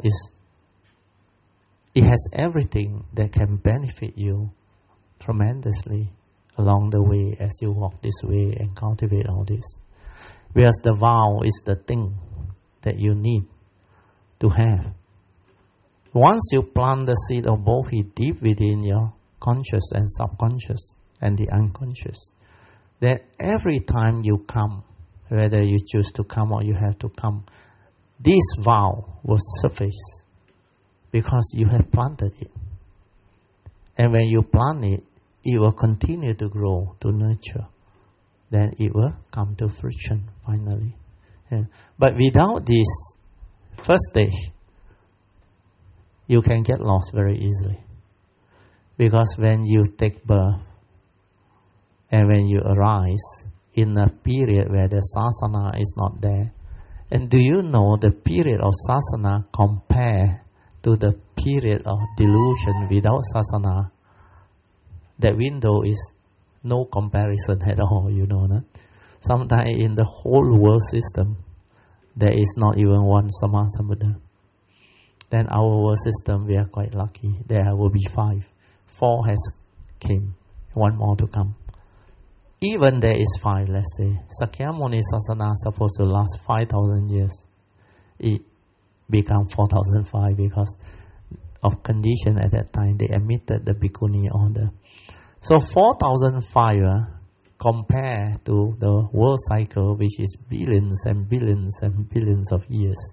it has everything that can benefit you tremendously along the way as you walk this way and cultivate all this. Whereas the vow is the thing that you need to have. Once you plant the seed of Bodhi deep within your conscious and subconscious and the unconscious, that every time you come, whether you choose to come or you have to come, this vow will surface. Because you have planted it. And when you plant it, it will continue to grow, to nurture. Then it will come to fruition finally. But without this first stage, you can get lost very easily. Because when you take birth and when you arise in a period where the sasana is not there, and do you know the period of sasana compared to the period of delusion without sasana, that window is no comparison at all, you know that. Sometimes in the whole world system, there is not even one Sammasambuddha. Then our world system, we are quite lucky. There will be 5. 4 has came, 1 more to come. Even there is 5, let's say. Sakyamuni Sasana is supposed to last 5,000 years. It become 4,005 because of condition at that time, they emitted the Bhikkhuni order. So 4,000 fire compared to the world cycle, which is billions and billions and billions of years,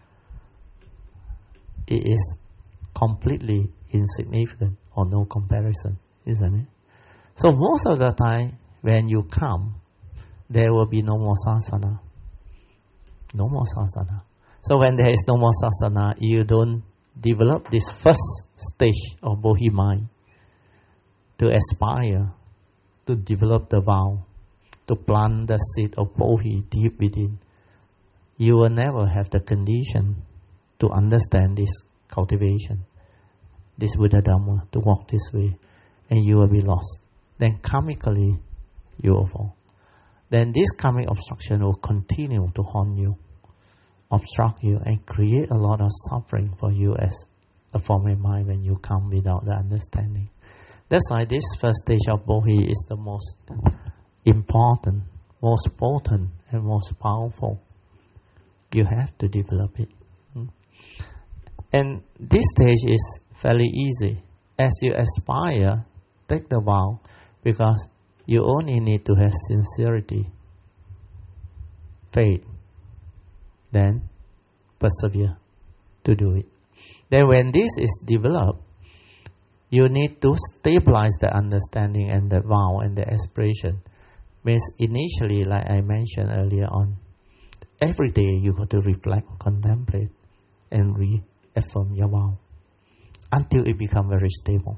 it is completely insignificant or no comparison, isn't it? So most of the time, when you come, there will be no more sasana. No more sasana. So when there is no more sasana, you don't develop this first stage of Bodhi mind to aspire to develop the vow, to plant the seed of Bodhi deep within. You will never have the condition to understand this cultivation, this Buddha Dhamma, to walk this way, and you will be lost. Then karmically, you will fall. Then this karmic obstruction will continue to haunt you, obstruct you, and create a lot of suffering for you as a form of mind when you come without the understanding. That's why this first stage of Bodhi is the most important, most potent, and most powerful. You have to develop it. And this stage is fairly easy. As you aspire, take the vow, because you only need to have sincerity, faith, then persevere to do it. Then when this is developed, you need to stabilize the understanding and the vow and the aspiration. Means initially, like I mentioned earlier on, every day you have to reflect, contemplate, and reaffirm your vow until it becomes very stable.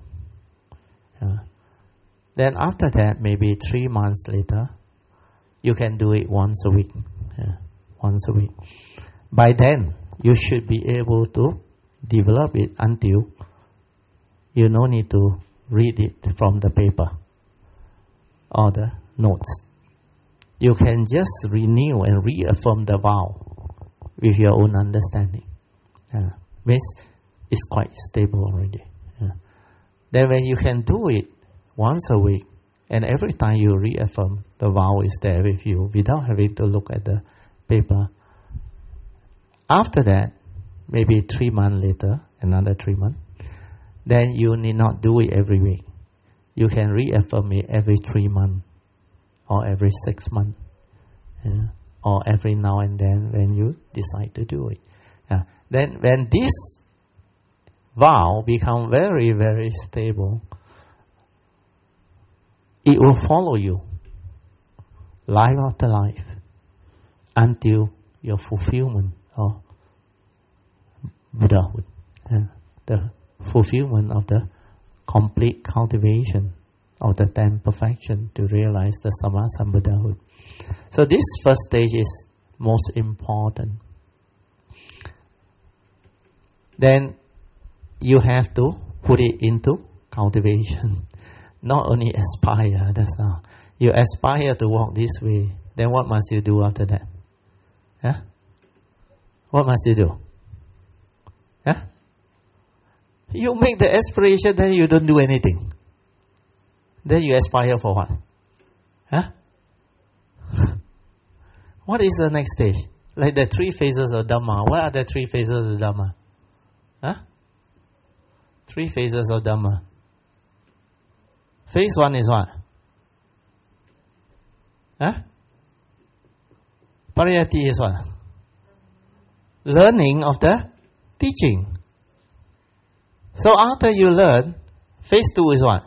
Then after that, maybe 3 months later, you can do it once a week. Once a week. By then, you should be able to develop it until you no need to read it from the paper or the notes. You can just renew and reaffirm the vow with your own understanding. Means it's quite stable already. Then when you can do it once a week, and every time you reaffirm, the vow is there with you without having to look at the paper. After that, maybe 3 months later, another 3 months, then you need not do it every week. You can reaffirm it every 3 months, or every 6 months, or every now and then when you decide to do it. Then when this vow becomes very, very stable, it will follow you life after life until your fulfillment of Buddhahood, the fulfillment of the complete cultivation of the 10 perfection to realize the Sammasambuddhahood. So this first stage is most important. Then you have to put it into cultivation. Not only aspire, that's not. You aspire to walk this way, then what must you do after that? What must you do? You make the aspiration, then you don't do anything. Then you aspire for what? What is the next stage? Like the 3 phases of Dhamma. What are the 3 phases of Dhamma? 3 phases of Dhamma. Phase 1 is what? Pariyatti is what? Learning of the teaching. So after you learn, phase 2 is what?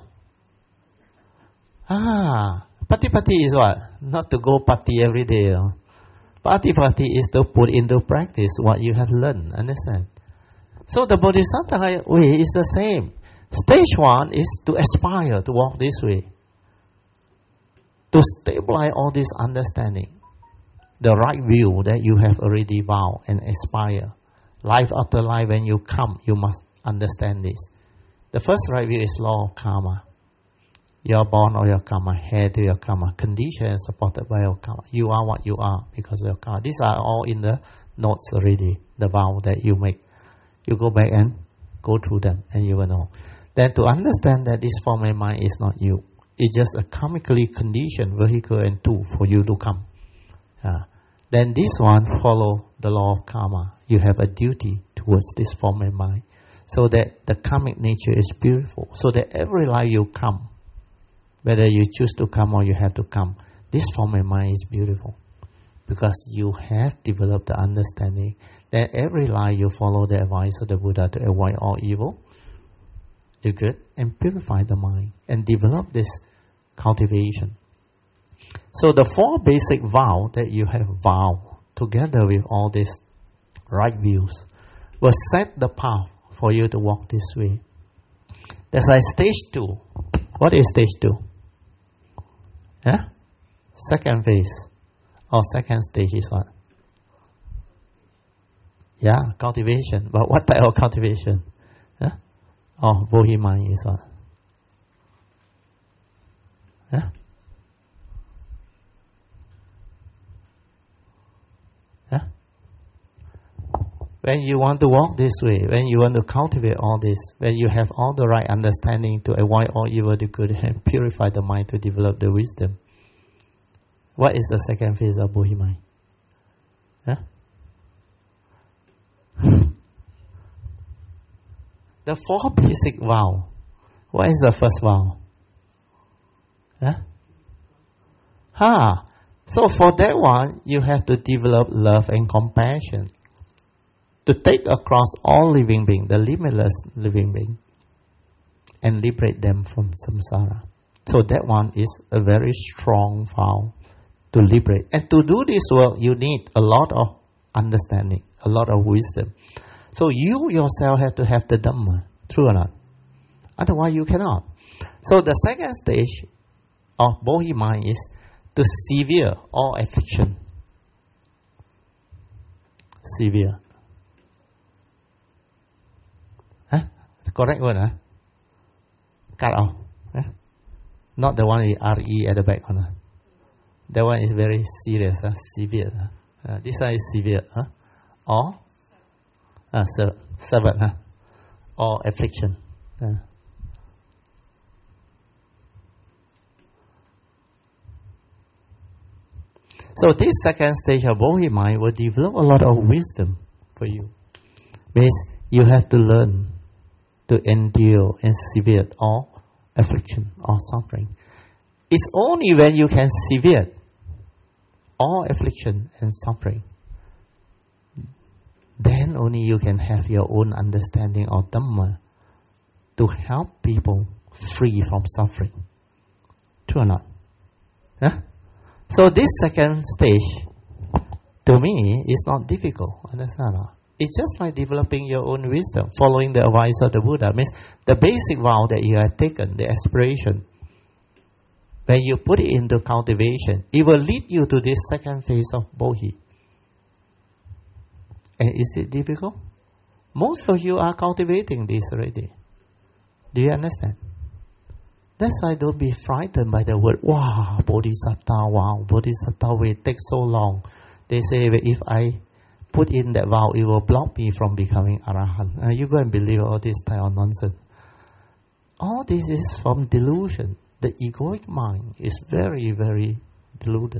Patipatti is what? Not to go party every day. Patipatti is to put into practice what you have learned. Understand? So the Bodhisattva way is the same. Stage 1 is to aspire to walk this way, to stabilize all this understanding, the right view that you have already vowed and aspire. Life after life, when you come, you must understand this. The first right view is law of karma. You are born or your karma, heir to your karma, condition supported by your karma. You are what you are because of your karma. These are all in the notes already, the vow that you make. You go back and go through them and you will know. Then to understand that this form of mind is not you. It's just a karmically conditioned vehicle and tool for you to come. Then this one follow the law of karma. You have a duty towards this form of mind. So that the karmic nature is beautiful. So that every life you come, whether you choose to come or you have to come, this form of mind is beautiful. Because you have developed the understanding that every life you follow the advice of the Buddha to avoid all evil, do good, and purify the mind, and develop this cultivation. So the 4 basic vows that you have vowed, together with all these right views, will set the path for you to walk this way. That's like stage 2. What is stage 2? Yeah? Second phase. Or second stage is what? Yeah, cultivation. But what type of cultivation? Yeah? Oh, Bodhi mind is what? Yeah? Yeah? When you want to walk this way, when you want to cultivate all this, when you have all the right understanding to avoid all evil, do good, and purify the mind to develop the wisdom. What is the second phase of Bodhi mind? Yeah? The 4 basic vows. What is the first vow? Yeah? So for that one, you have to develop love and compassion to take across all living beings, the limitless living beings, and liberate them from samsara. So that one is a very strong vow to liberate. And to do this work, you need a lot of understanding, a lot of wisdom. So you yourself have to have the Dhamma, true or not? Otherwise you cannot. So the second stage of Bodhi mind is to sever all affliction. Severe. The correct word, cut off. Not the one with R-E at the back one. That one is very serious, severe. This one is severe. Or severed. Or affliction. So this second stage of Bodhi mind will develop a lot of wisdom for you. Means you have to learn to endure and sever all affliction or suffering. It's only when you can sever all affliction and suffering, then only you can have your own understanding of Dhamma to help people free from suffering. True or not? Yeah? So this second stage, to me, is not difficult. Understand? It's just like developing your own wisdom, following the advice of the Buddha. Means the basic vow that you have taken, the aspiration, when you put it into cultivation, it will lead you to this second phase of Bodhi. And is it difficult? Most of you are cultivating this already. Do you understand? That's why don't be frightened by the word, wow, Bodhisattva, wow, Bodhisattva will take so long. They say, if I put in that vow, it will block me from becoming Arahant. You go and believe all this type of nonsense. All this is from delusion. The egoic mind is very, very deluded.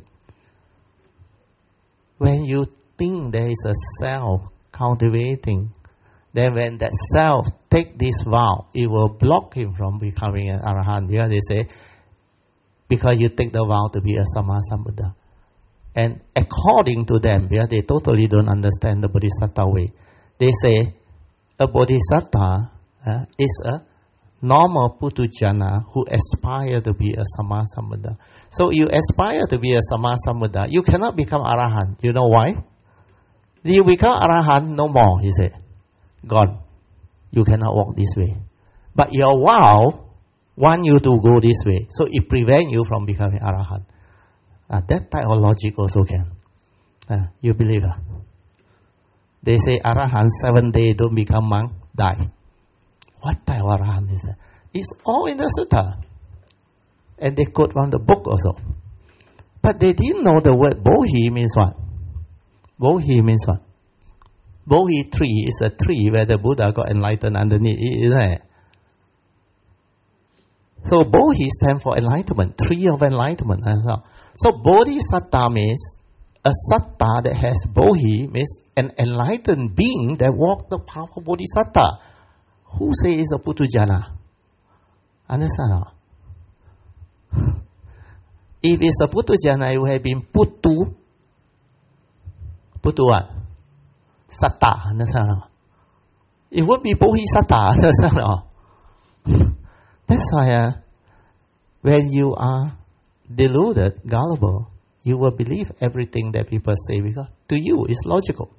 When you think there is a self cultivating, then when that self take this vow, it will block him from becoming an Arahant. Because they say, because you take the vow to be a Sammā Sambuddha. And according to them, because they totally don't understand the Bodhisattva way, they say a Bodhisattva is a normal Putujana who aspire to be a Sammā Sambuddha. So you aspire to be a Sammā Sambuddha, you cannot become Arahant. You know why? You become Arahant, no more, he said. Gone. You cannot walk this way. But your vow want you to go this way, so it prevents you from becoming Arahant. That type of logic also can. You believe? They say Arahant 7 days don't become monk, die. What type of Arahant is that? It's all in the sutta. And they quote from the book also. But they didn't know the word Bodhi means what? Bodhi means what? Bodhi tree is a tree where the Buddha got enlightened underneath, isn't it? So Bodhi stands for enlightenment, tree of enlightenment. So Bodhisattva means a sattva that has Bodhi, means an enlightened being that walked the path of Bodhisattva. Who say it's a Putujana? Understand or not? If it's a Putujana, it would have been Putu what? Satta, understand or not? It would be Bodhisatta, understand or not? That's why when you are deluded, gullible, you will believe everything that people say because to you it's logical.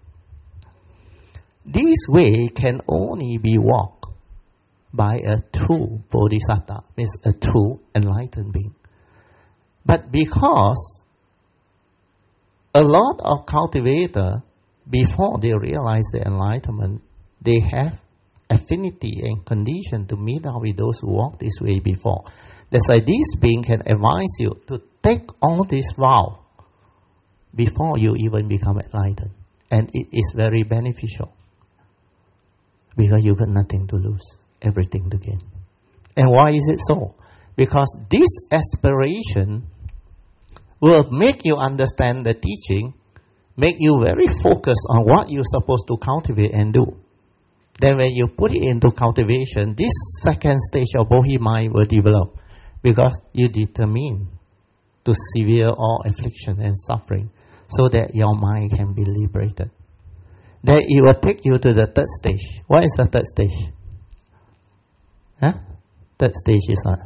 This way can only be walked by a true Bodhisatta, means a true enlightened being. But because a lot of cultivators, before they realize the enlightenment, they have affinity and condition to meet up with those who walk this way before. That's why this being can advise you to take all this vow before you even become enlightened. And it is very beneficial. Because you got nothing to lose, everything to gain. And why is it so? Because this aspiration will make you understand the teaching, make you very focused on what you're supposed to cultivate and do. Then when you put it into cultivation, this second stage of Bodhi mind will develop because you determine to sever all affliction and suffering so that your mind can be liberated. Then it will take you to the third stage. What is the third stage? Huh? Third stage is what?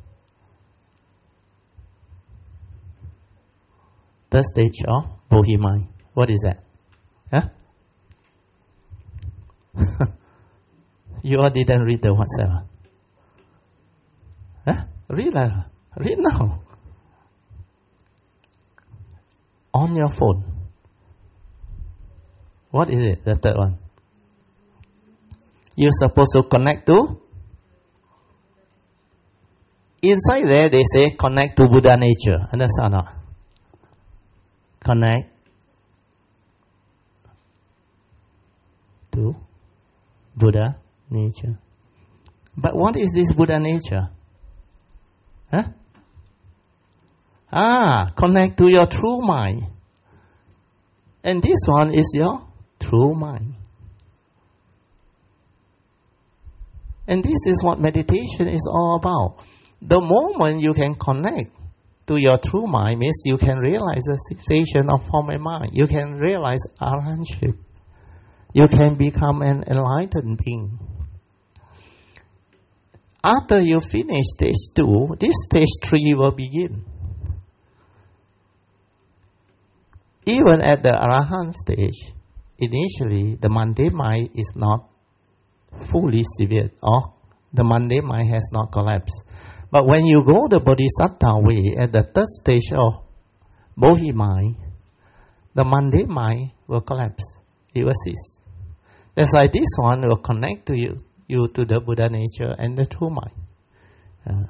Third stage of Bodhi mind. What is that? Huh? You all didn't read the WhatsApp. Huh? Read that. Read now. On your phone. What is it, the third one? You're supposed to connect to? Inside there they say connect to Buddha nature. Understand or not? Connect to Buddha nature. But what is this Buddha nature? Huh? Connect to your true mind. And this one is your true mind. And this is what meditation is all about. The moment you can connect to your true mind means you can realize the cessation of form and mind. You can realize arahantship. You can become an enlightened being. After you finish stage 2, this stage 3 will begin. Even at the arahant stage, initially the mundane mind is not fully severed, or the mundane mind has not collapsed. But when you go the bodhisattva way, at the third stage of Bodhi mind, the mundane mind will collapse. It will cease. That's why this one will connect to you to the Buddha nature and the true mind.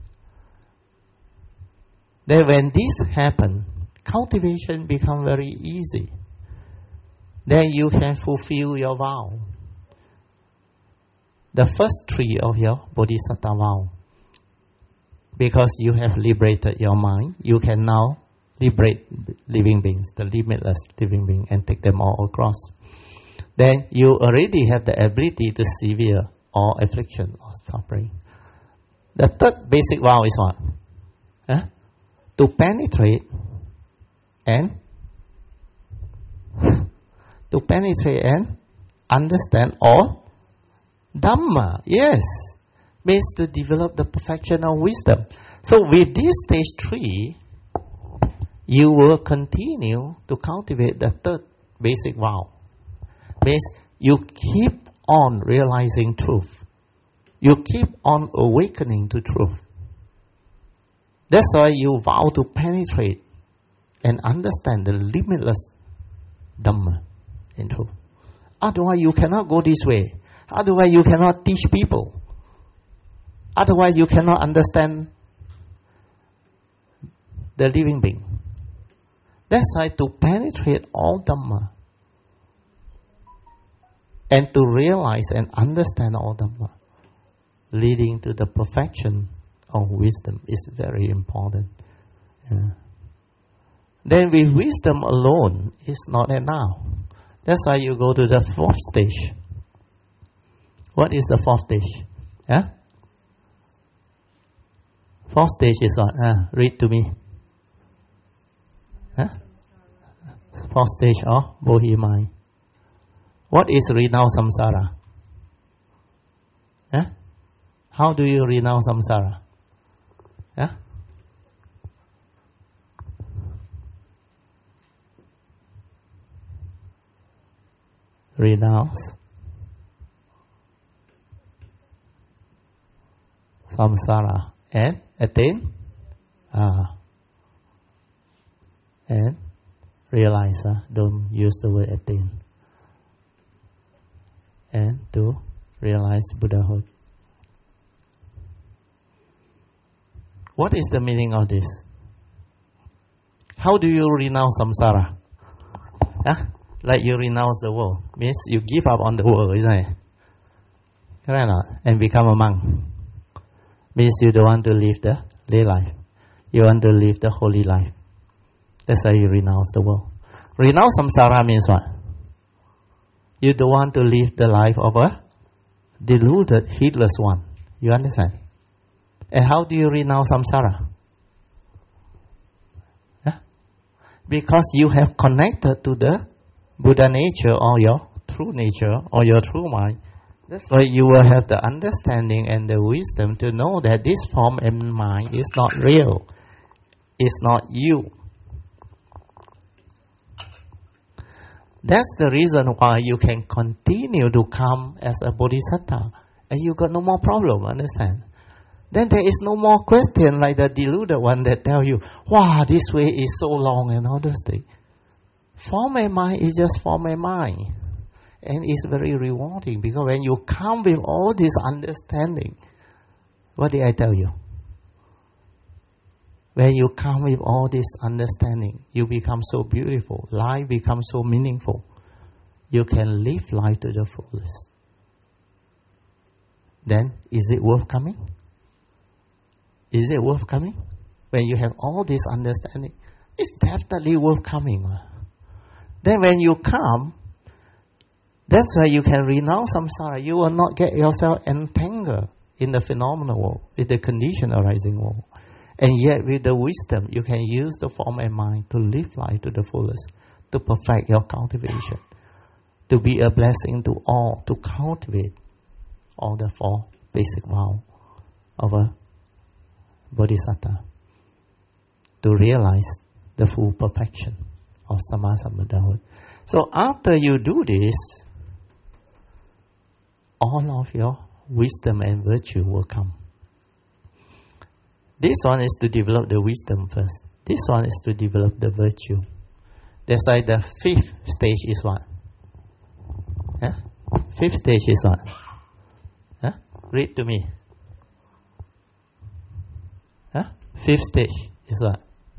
Then when this happens, cultivation becomes very easy. Then you can fulfill your vow. The first 3 of your bodhisattva vow. Because you have liberated your mind, you can now liberate living beings, the limitless living being, and take them all across. Then you already have the ability to sever all affliction or suffering. The third basic vow is what? To penetrate and understand all Dhamma. Yes. Means to develop the perfection of wisdom. So with this stage 3, you will continue to cultivate the third basic vow. Means you keep on realizing truth. You keep on awakening to truth. That's why you vow to penetrate and understand the limitless Dhamma in truth. Otherwise you cannot go this way. Otherwise you cannot teach people. Otherwise you cannot understand the living being. That's why to penetrate all Dhamma and to realize and understand all Dhamma, leading to the perfection of wisdom, is very important. Then with wisdom alone is not enough. That's why you go to the 4th stage. What is the fourth stage? Yeah? Fourth stage is what? Read to me. Huh? Fourth stage of Bodhi mind. What is renounce samsara? Yeah? How do you renounce samsara? Yeah? Renounce samsara and attain and realize, don't use the word attain, and to realize Buddhahood. What is the meaning of this? How do you renounce samsara? Like you renounce the world. Means you give up on the world, isn't it? Correct or not? And become a monk. Means you don't want to live the lay life. You want to live the holy life. That's why you renounce the world. Renounce samsara means what? You don't want to live the life of a deluded, heedless one. You understand? And how do you renounce samsara? Because you have connected to the Buddha nature or your true nature or your true mind. That's why you will have the understanding and the wisdom to know that this form and mind is not real. It's not you. That's the reason why you can continue to come as a bodhisattva. And you got no more problem, understand? Then there is no more question like the deluded one that tell you, wow, this way is so long and all those things. Form and mind is just form and mind. And it's very rewarding because when you come with all this understanding, what did I tell you? When you come with all this understanding, you become so beautiful. Life becomes so meaningful. You can live life to the fullest. Then, is it worth coming? Is it worth coming? When you have all this understanding, it's definitely worth coming. Then when you come, that's why you can renounce samsara. You will not get yourself entangled in the phenomenal world, in the condition arising world. And yet with the wisdom, you can use the form and mind to live life to the fullest, to perfect your cultivation, to be a blessing to all, to cultivate all the four basic vows of a bodhisattva, to realize the full perfection of Sammasambuddhahood. So after you do this, all of your wisdom and virtue will come. This one is to develop the wisdom first. This one is to develop the virtue. That's why the fifth stage is what? Fifth stage is what? Read to me. Fifth stage is what?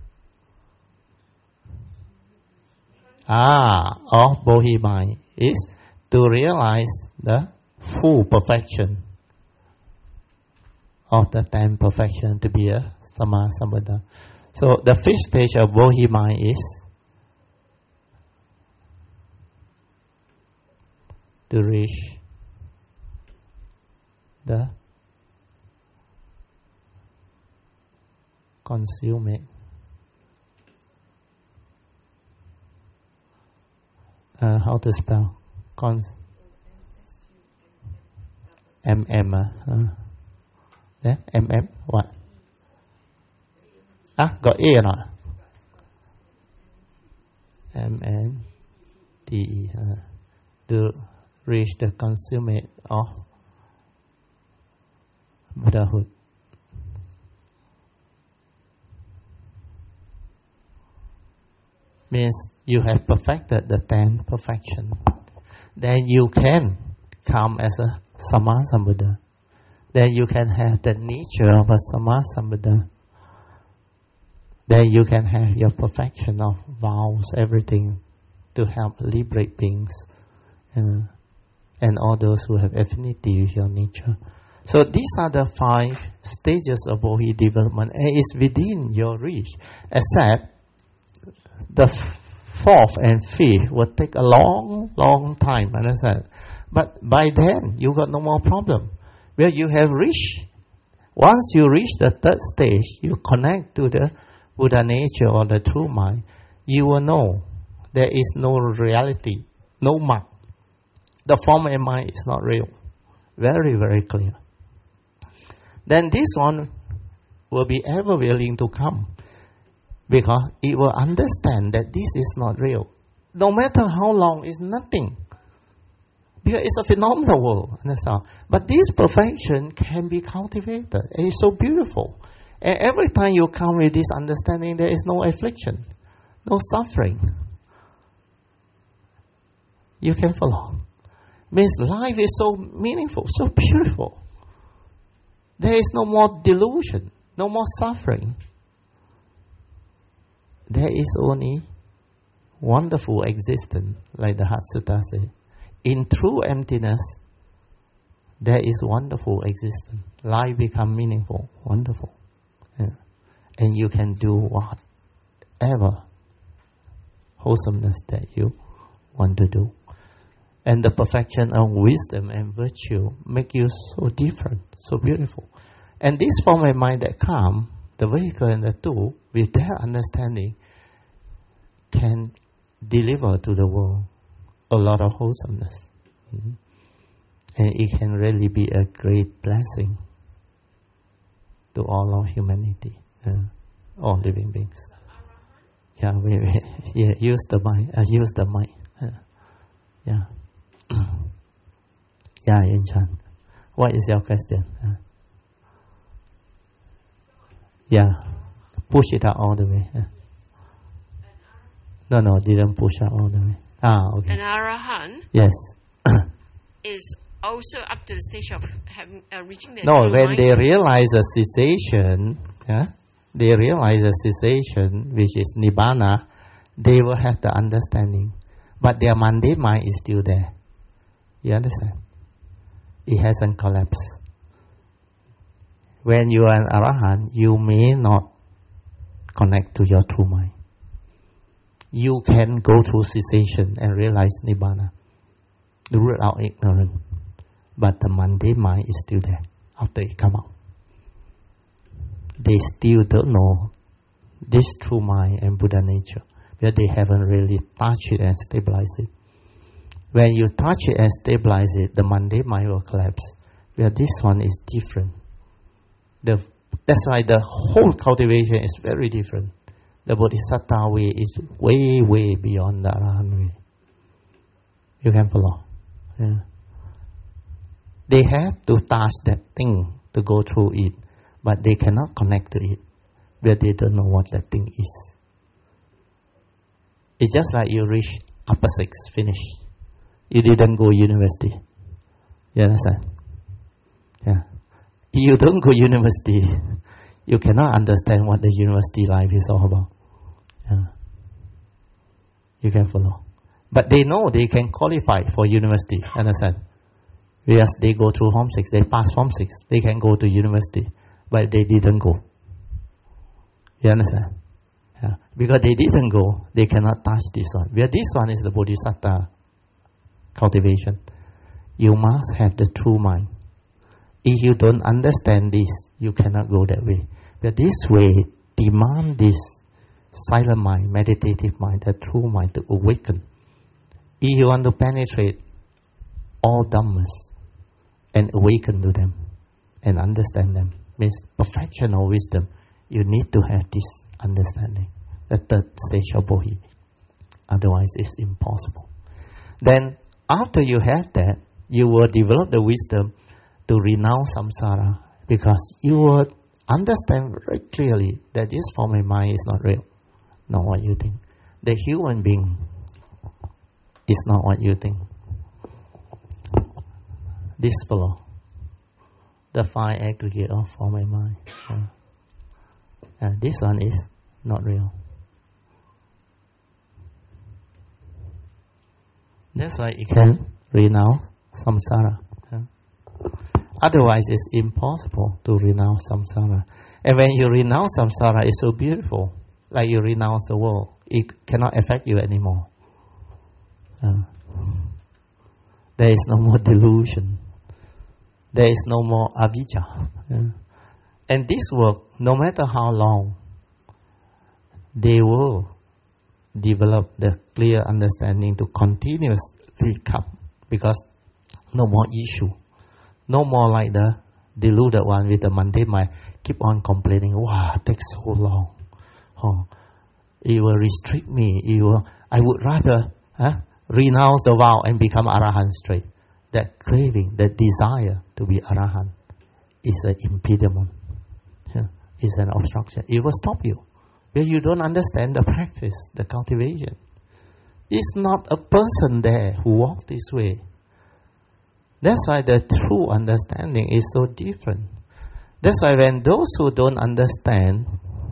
Of Bodhi mind is to realize the full perfection of the 10 perfection to be a Sammasambuddha. So the fifth stage of Bodhi mind is to reach the consummate how to spell? Then what? Got A or not? MNTE. To reach the consummate of Buddhahood. Means you have perfected the 10 perfection. Then you can come as a Sammasambuddha. Then you can have the nature of a Sammasambuddha. Then you can have your perfection of vows, everything, to help liberate beings and all those who have affinity with your nature. So these are the 5 stages of Bodhi development, and it's within your reach, except the fourth and fifth will take a long, long time, understand? But by then, you got no more problem. Where you have reached, once you reach the third stage, you connect to the Buddha nature or the true mind, you will know there is no reality, no mark. The form and mind is not real. Very, very clear. Then this one will be ever willing to come, because it will understand that this is not real. No matter how long, it's nothing. Because it's a phenomenal world. Understand? But this perfection can be cultivated. And it's so beautiful. And every time you come with this understanding, there is no affliction, no suffering. You can follow. Means life is so meaningful, so beautiful. There is no more delusion, no more suffering. There is only wonderful existence, like the Heart Sutta says. In true emptiness, there is wonderful existence. Life becomes meaningful, wonderful. Yeah. And you can do whatever wholesomeness that you want to do. And the perfection of wisdom and virtue make you so different, so beautiful. And this form of mind that come, the vehicle and the tool, with their understanding, can deliver to the world a lot of wholesomeness. Mm-hmm. And it can really be a great blessing to all of humanity, all living beings. Yeah, yeah, use the mic. Yeah. Yeah, Yinchan. What is your question? Yeah, push it out all the way. No, didn't push out all the way. Okay. An arahant. Yes. Is also up to the stage of having reaching the. No, when mind. they realize a cessation, which is nibbana, they will have the understanding, but their mundane mind is still there. You understand? It hasn't collapsed. When you are an arahant, you may not connect to your true mind. You can go through cessation and realize nibbana, root out ignorance, but the mundane mind is still there after it come out. They still don't know this true mind and Buddha nature, because they haven't really touched it and stabilized it. When you touch it and stabilize it, the mundane mind will collapse. Where this one is different. That's why the whole cultivation is very different. The Bodhisattva way is way, way beyond the Arahant way. You can follow. Yeah. They have to touch that thing to go through it, but they cannot connect to it, where they don't know what that thing is. It's just like you reach upper six, finish. You didn't go university. You understand? Yeah. If you don't go university, you cannot understand what the university life is all about. Yeah. You can follow. But they know they can qualify for university. Understand? Yes, they go through Form 6, they pass Form 6, they can go to university, but they didn't go. You understand? Yeah. Because they didn't go, they cannot touch this one. Where this one is the Bodhisattva cultivation. You must have the true mind. If you don't understand this, you cannot go that way. But this way demand this silent mind, meditative mind, the true mind to awaken. If you want to penetrate all dhammas and awaken to them and understand them, means perfection of wisdom, you need to have this understanding, the third stage of Bodhi. Otherwise it's impossible. Then after you have that, you will develop the wisdom to renounce samsara, because you will understand very clearly that this form of mind is not real, not what you think. The human being is not what you think. This below, the five aggregate of form and mind. This one is not real. That's why it can renounce samsara. Otherwise, it's impossible to renounce samsara. And when you renounce samsara, it's so beautiful. Like you renounce the world, it cannot affect you anymore. There is no more delusion. There is no more avijja. And this work, no matter how long, they will develop the clear understanding to continuously come, because no more issue. No more like the deluded one with the mundane mind keep on complaining, wow, it takes so long. It will restrict me. I would rather renounce the vow and become Arahant straight. That craving, that desire to be Arahant is an impediment. Is an obstruction. It will stop you. Because you don't understand the practice, the cultivation. It's not a person there who walks this way. That's why the true understanding is so different. That's why when those who don't understand,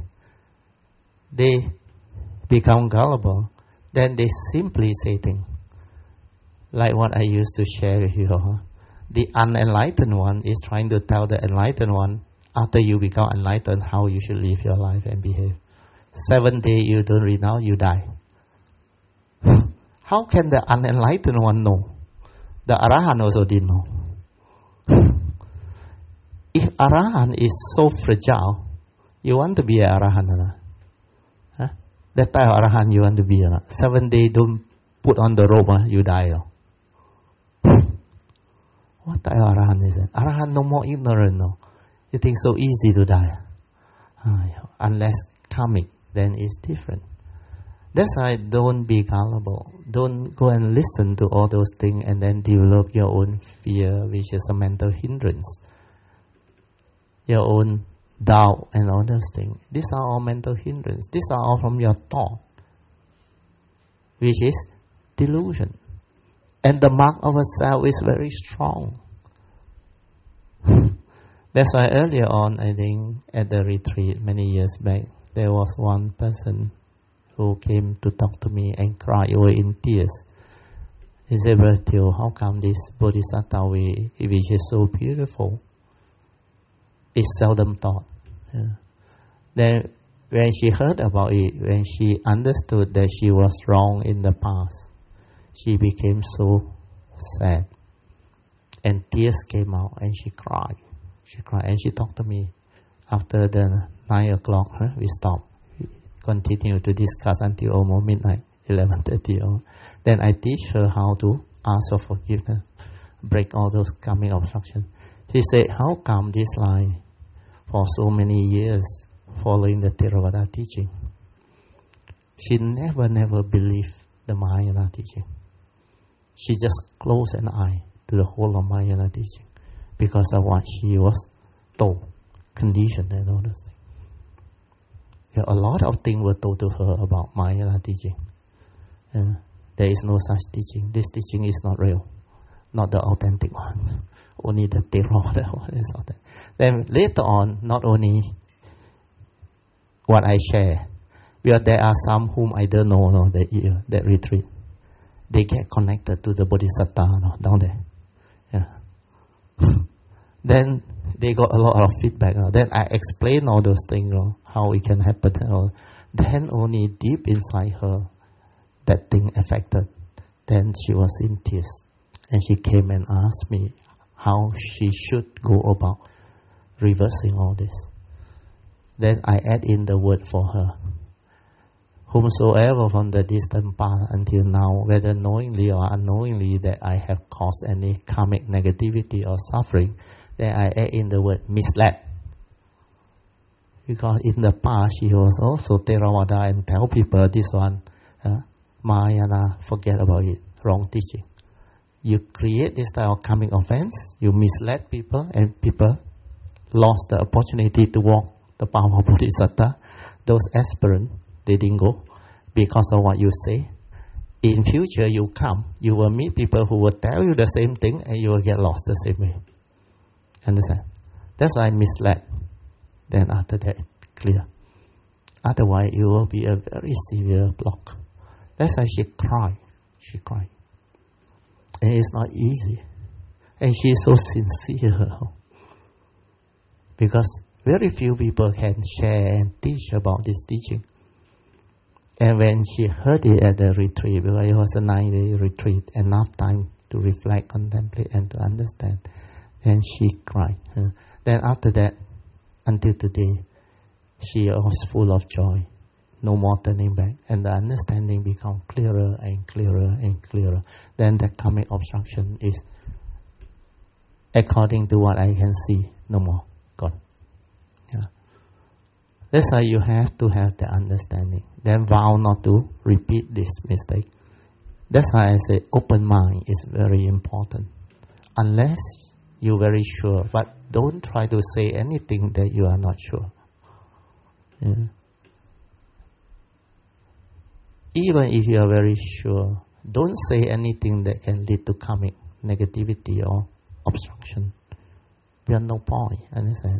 they become gullible, then they simply say things. Like what I used to share with you. The unenlightened one is trying to tell the enlightened one, after you become enlightened, how you should live your life and behave. 7 days you don't renounce, you die. How can the unenlightened one know? The Arahant also didn't know. If Arahant is so fragile, you want to be an Arahant or not? That type of Arahant you want to be or not? 7 days don't put on the robe, you die. What type of Arahant is that? Arahant no more ignorant, no. You think so easy to die? Unless karmic, then it's different. That's why don't be gullible. Don't go and listen to all those things and then develop your own fear, which is a mental hindrance. Your own doubt and all those things. These are all mental hindrance. These are all from your thought, which is delusion. And the mark of a self is very strong. That's why earlier on, I think, at the retreat many years back, there was one person who came to talk to me and cried away in tears. He said, Brother Teo, how come this Bodhisattva way, which is so beautiful, is seldom taught? Then when she heard about it, when she understood that she was wrong in the past, she became so sad. And tears came out and she cried. She cried and she talked to me. After the 9 o'clock, we stopped. We continued to discuss until almost midnight, 11:30. Then I teach her how to ask for forgiveness, break all those karmic obstructions. She said, how come this line for so many years following the Theravada teaching? She never believed the Mahayana teaching. She just closed an eye to the whole of Mahayana teaching because of what she was told, conditioned and all those things. Yeah, a lot of things were told to her about Mahayana teaching. There is no such teaching. This teaching is not real, not the authentic one. Only the Theravada one is authentic. Then later on, not only what I share, because there are some whom I don't know, that retreat. They get connected to the Bodhisattva down there. Then they got a lot of feedback. Then I explain all those things, how it can happen. Then only deep inside her, that thing affected. Then she was in tears. And she came and asked me how she should go about reversing all this. Then I add in the word for her. Whomsoever from the distant past until now, whether knowingly or unknowingly that I have caused any karmic negativity or suffering, then I add in the word misled. Because in the past she was also Theravada and tell people this one, Mahayana, forget about it, wrong teaching. You create this type of karmic offense, you misled people, and people lost the opportunity to walk the path of Bodhisattva. Those aspirants, they didn't go because of what you say. In future, you come, you will meet people who will tell you the same thing and you will get lost the same way. Understand? That's why I misled. Then after that, clear. Otherwise, it will be a very severe block. That's why she cried. She cried. And it's not easy. And she is so sincere. Because very few people can share and teach about this teaching. And when she heard it at the retreat, because it was a 9-day retreat, enough time to reflect, contemplate, and to understand, then she cried. Then after that, until today, she was full of joy. No more turning back. And the understanding becomes clearer and clearer and clearer. Then the karmic obstruction is, according to what I can see, no more. Gone. Yeah. That's why you have to have the understanding. Then vow not to repeat this mistake. That's why I say open mind is very important. Unless you're very sure. But don't try to say anything that you are not sure. Yeah. Even if you are very sure, don't say anything that can lead to karmic negativity or obstruction. There's no point, understand?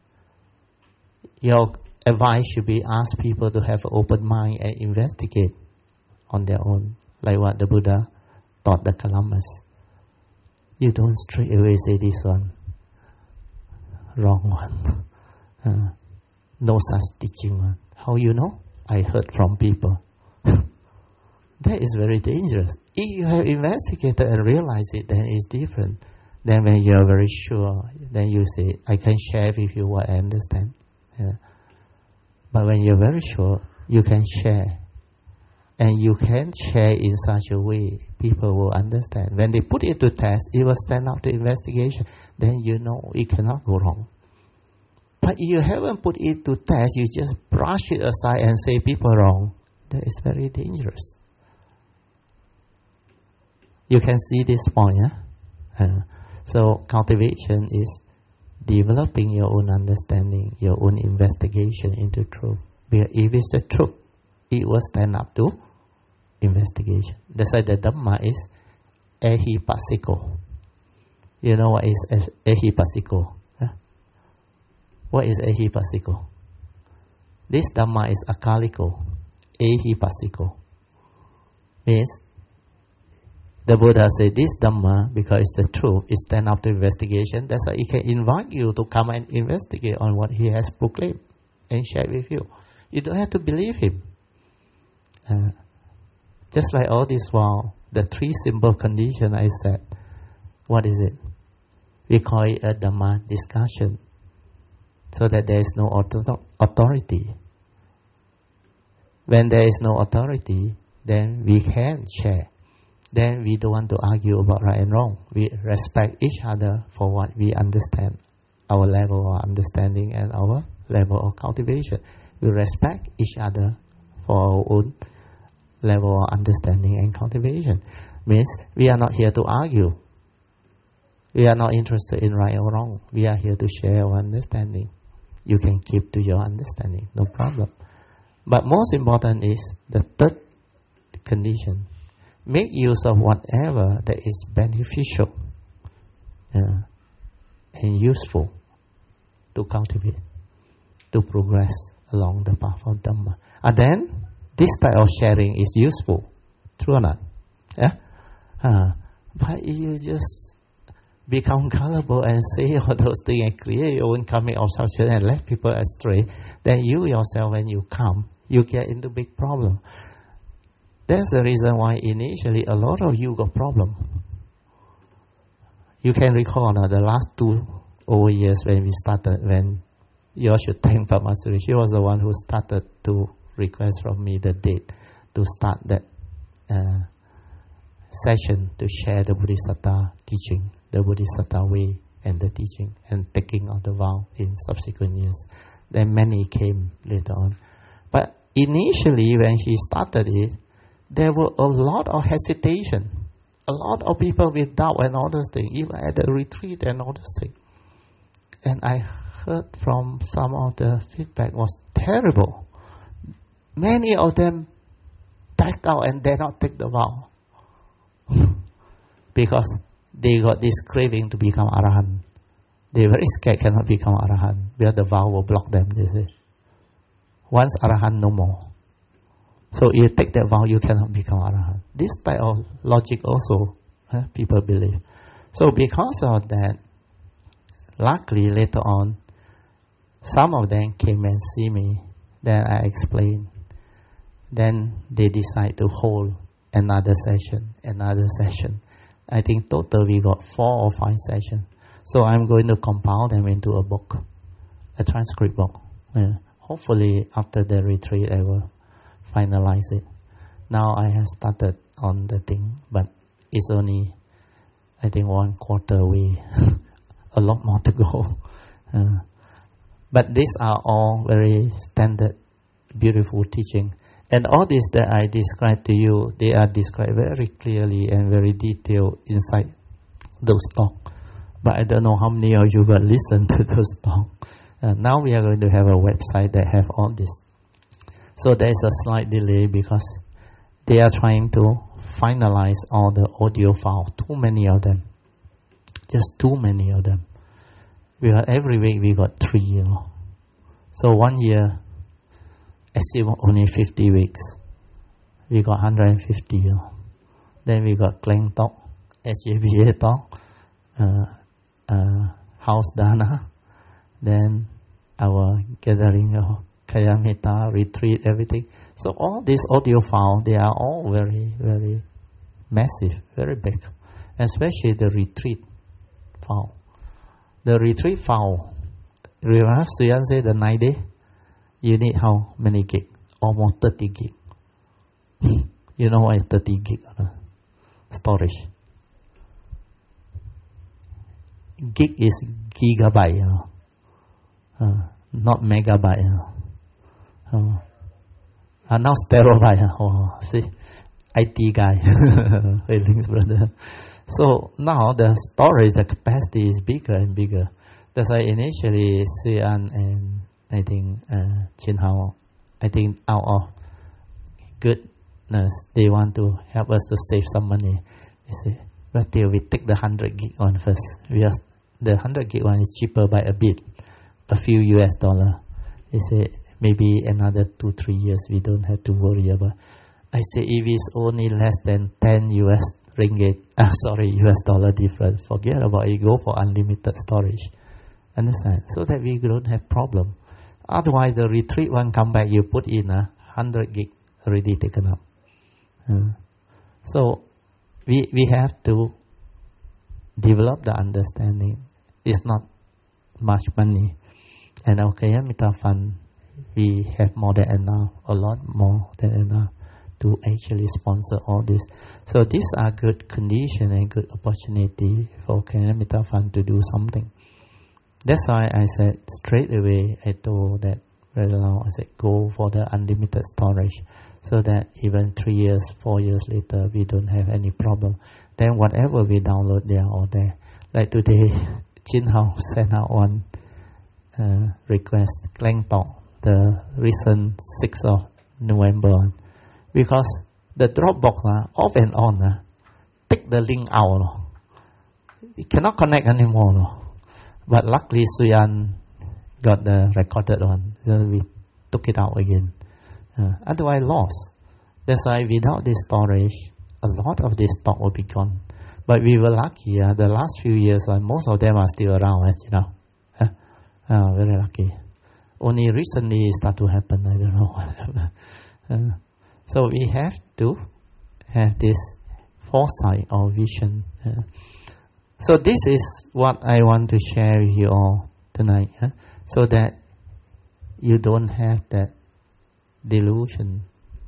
Your advice should be ask people to have an open mind and investigate on their own, like what the Buddha taught the Kalamas. You don't straight away say this one, wrong one. No such teaching one. How you know? I heard from people. That is very dangerous. If you have investigated and realized it, then it's different. Then when you are very sure, then you say, I can share with you what I understand. Yeah. But when you're very sure, you can share. And you can share in such a way people will understand. When they put it to test, it will stand up to investigation. Then you know it cannot go wrong. But if you haven't put it to test, you just brush it aside and say people wrong. That is very dangerous. You can see this point, yeah? So cultivation is developing your own understanding, your own investigation into truth. Because if it's the truth, it will stand up to investigation. That's why the Dhamma is ehipassiko. You know what is ehipassiko? Yeah? What is ehipassiko? This Dhamma is akaliko. Ehipassiko means the Buddha said this Dhamma, because it's the truth, it stand up to investigation. That's why he can invite you to come and investigate on what he has proclaimed and share with you. You don't have to believe him. Just like all this while, the 3 simple conditions I said, what is it? We call it a Dhamma discussion, so that there is no authority. When there is no authority, then we can share. Then we don't want to argue about right and wrong. We respect each other for what we understand, our level of understanding and our level of cultivation. We respect each other for our own level of understanding and cultivation. Means we are not here to argue. We are not interested in right or wrong. We are here to share our understanding. You can keep to your understanding, no problem. But most important is the 3rd condition. Make use of whatever that is beneficial and useful to cultivate, to progress along the path of Dhamma. And then, this type of sharing is useful. True or not? Yeah? But if you just become gullible and say all those things and create your own karmic obstruction and let people astray, then you yourself, when you come, you get into big problem. That's the reason why initially a lot of you got problem. You can recall the last 2 over years when we started, when you should thank Padmasuri. She was the one who started to request from me the date to start that session to share the Bodhisattva teaching, the Bodhisattva way and the teaching and taking of the vow in subsequent years. Then many came later on. But initially when she started it, there were a lot of hesitation, a lot of people with doubt and all those things, even at the retreat and all those things. And I heard from some of the feedback was terrible. Many of them backed out and did not take the vow because they got this craving to become Arahant. They very scared cannot become Arahant because the vow will block them, they say. Once Arahant, no more. So you take that vow, you cannot become Arahant. This type of logic also people believe. So because of that, luckily later on, some of them came and see me. Then I explained Then they decide to hold another session. I think total we got 4 or 5 sessions. So I'm going to compile them into a book, a transcript book. Hopefully after the retreat I will finalize it. Now I have started on the thing, but it's only, I think, 1/4 way. A lot more to go. But these are all very standard, beautiful teaching. And all this that I described to you, they are described very clearly and very detailed inside those talks. But I don't know how many of you will listen to those talks. Now we are going to have a website that have all this. So there is a slight delay because they are trying to finalize all the audio files. Too many of them. Just too many of them. Every week we got 3, So 1 year, assume only 50 weeks. We got 150, Then we got Klang talk, SJBA talk, House Dana, then our gathering, Kayamita, retreat, everything. So all these audio files, they are all very, very massive, very big. Especially the retreat file. The retreat file, remember Suyan said the 9 day? You need how many gig? Almost 30 gig. You know what is 30 gig? Storage. Gig is gigabyte, not megabyte. Now terabyte. See, IT guy, feelings, brother. So now the storage, the capacity is bigger and bigger. That's why initially Suyan and I think Chin Hao, I think out of goodness, they want to help us to save some money. They say, but still we take the 100 gig one first. The 100 gig one is cheaper by a bit, a few US dollar. They say maybe another 2-3 years we don't have to worry about. I say if it's only less than 10 US dollar difference, forget about it, go for unlimited storage. Understand? So that we don't have problem. Otherwise the retreat one come back, you put in 100 gig already taken up. So we have to develop the understanding. It's not much money. And our Kayamita fund, we have more than enough, a lot more than enough to actually sponsor all this. So these are good condition and good opportunity for Kayamita fund to do something. That's why I said straight away, I told that very long, I said go for the unlimited storage so that even 3 years, 4 years later, we don't have any problem. Then whatever we download, they are all there. Like today, Chin Hao sent out one request, Klang Talk, the recent 6th of November. Because the Dropbox, off and on, take the link out. You cannot connect anymore. But luckily Suyan got the recorded one, so we took it out again. Otherwise lost. That's why without this storage, a lot of this talk will be gone. But we were lucky. The last few years, most of them are still around, very lucky. Only recently it started to happen. I don't know what happened. So we have to have this foresight or vision. So this is what I want to share with you all tonight, so that you don't have that delusion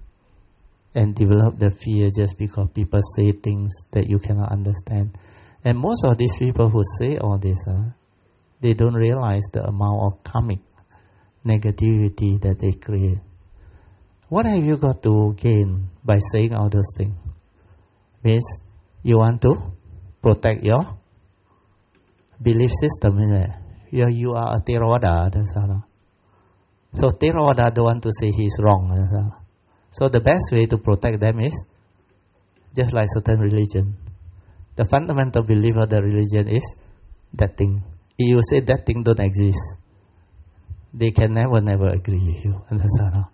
and develop the fear just because people say things that you cannot understand. And most of these people who say all this, they don't realize the amount of karmic negativity that they create. What have you got to gain by saying all those things? Means you want to protect your belief system, isn't it? You are a Theravada, that's all. So Theravada don't want to say he's wrong, that's all. So the best way to protect them is just like certain religion. The fundamental belief of the religion is that thing. If you say that thing don't exist, they can never agree with you. Understand?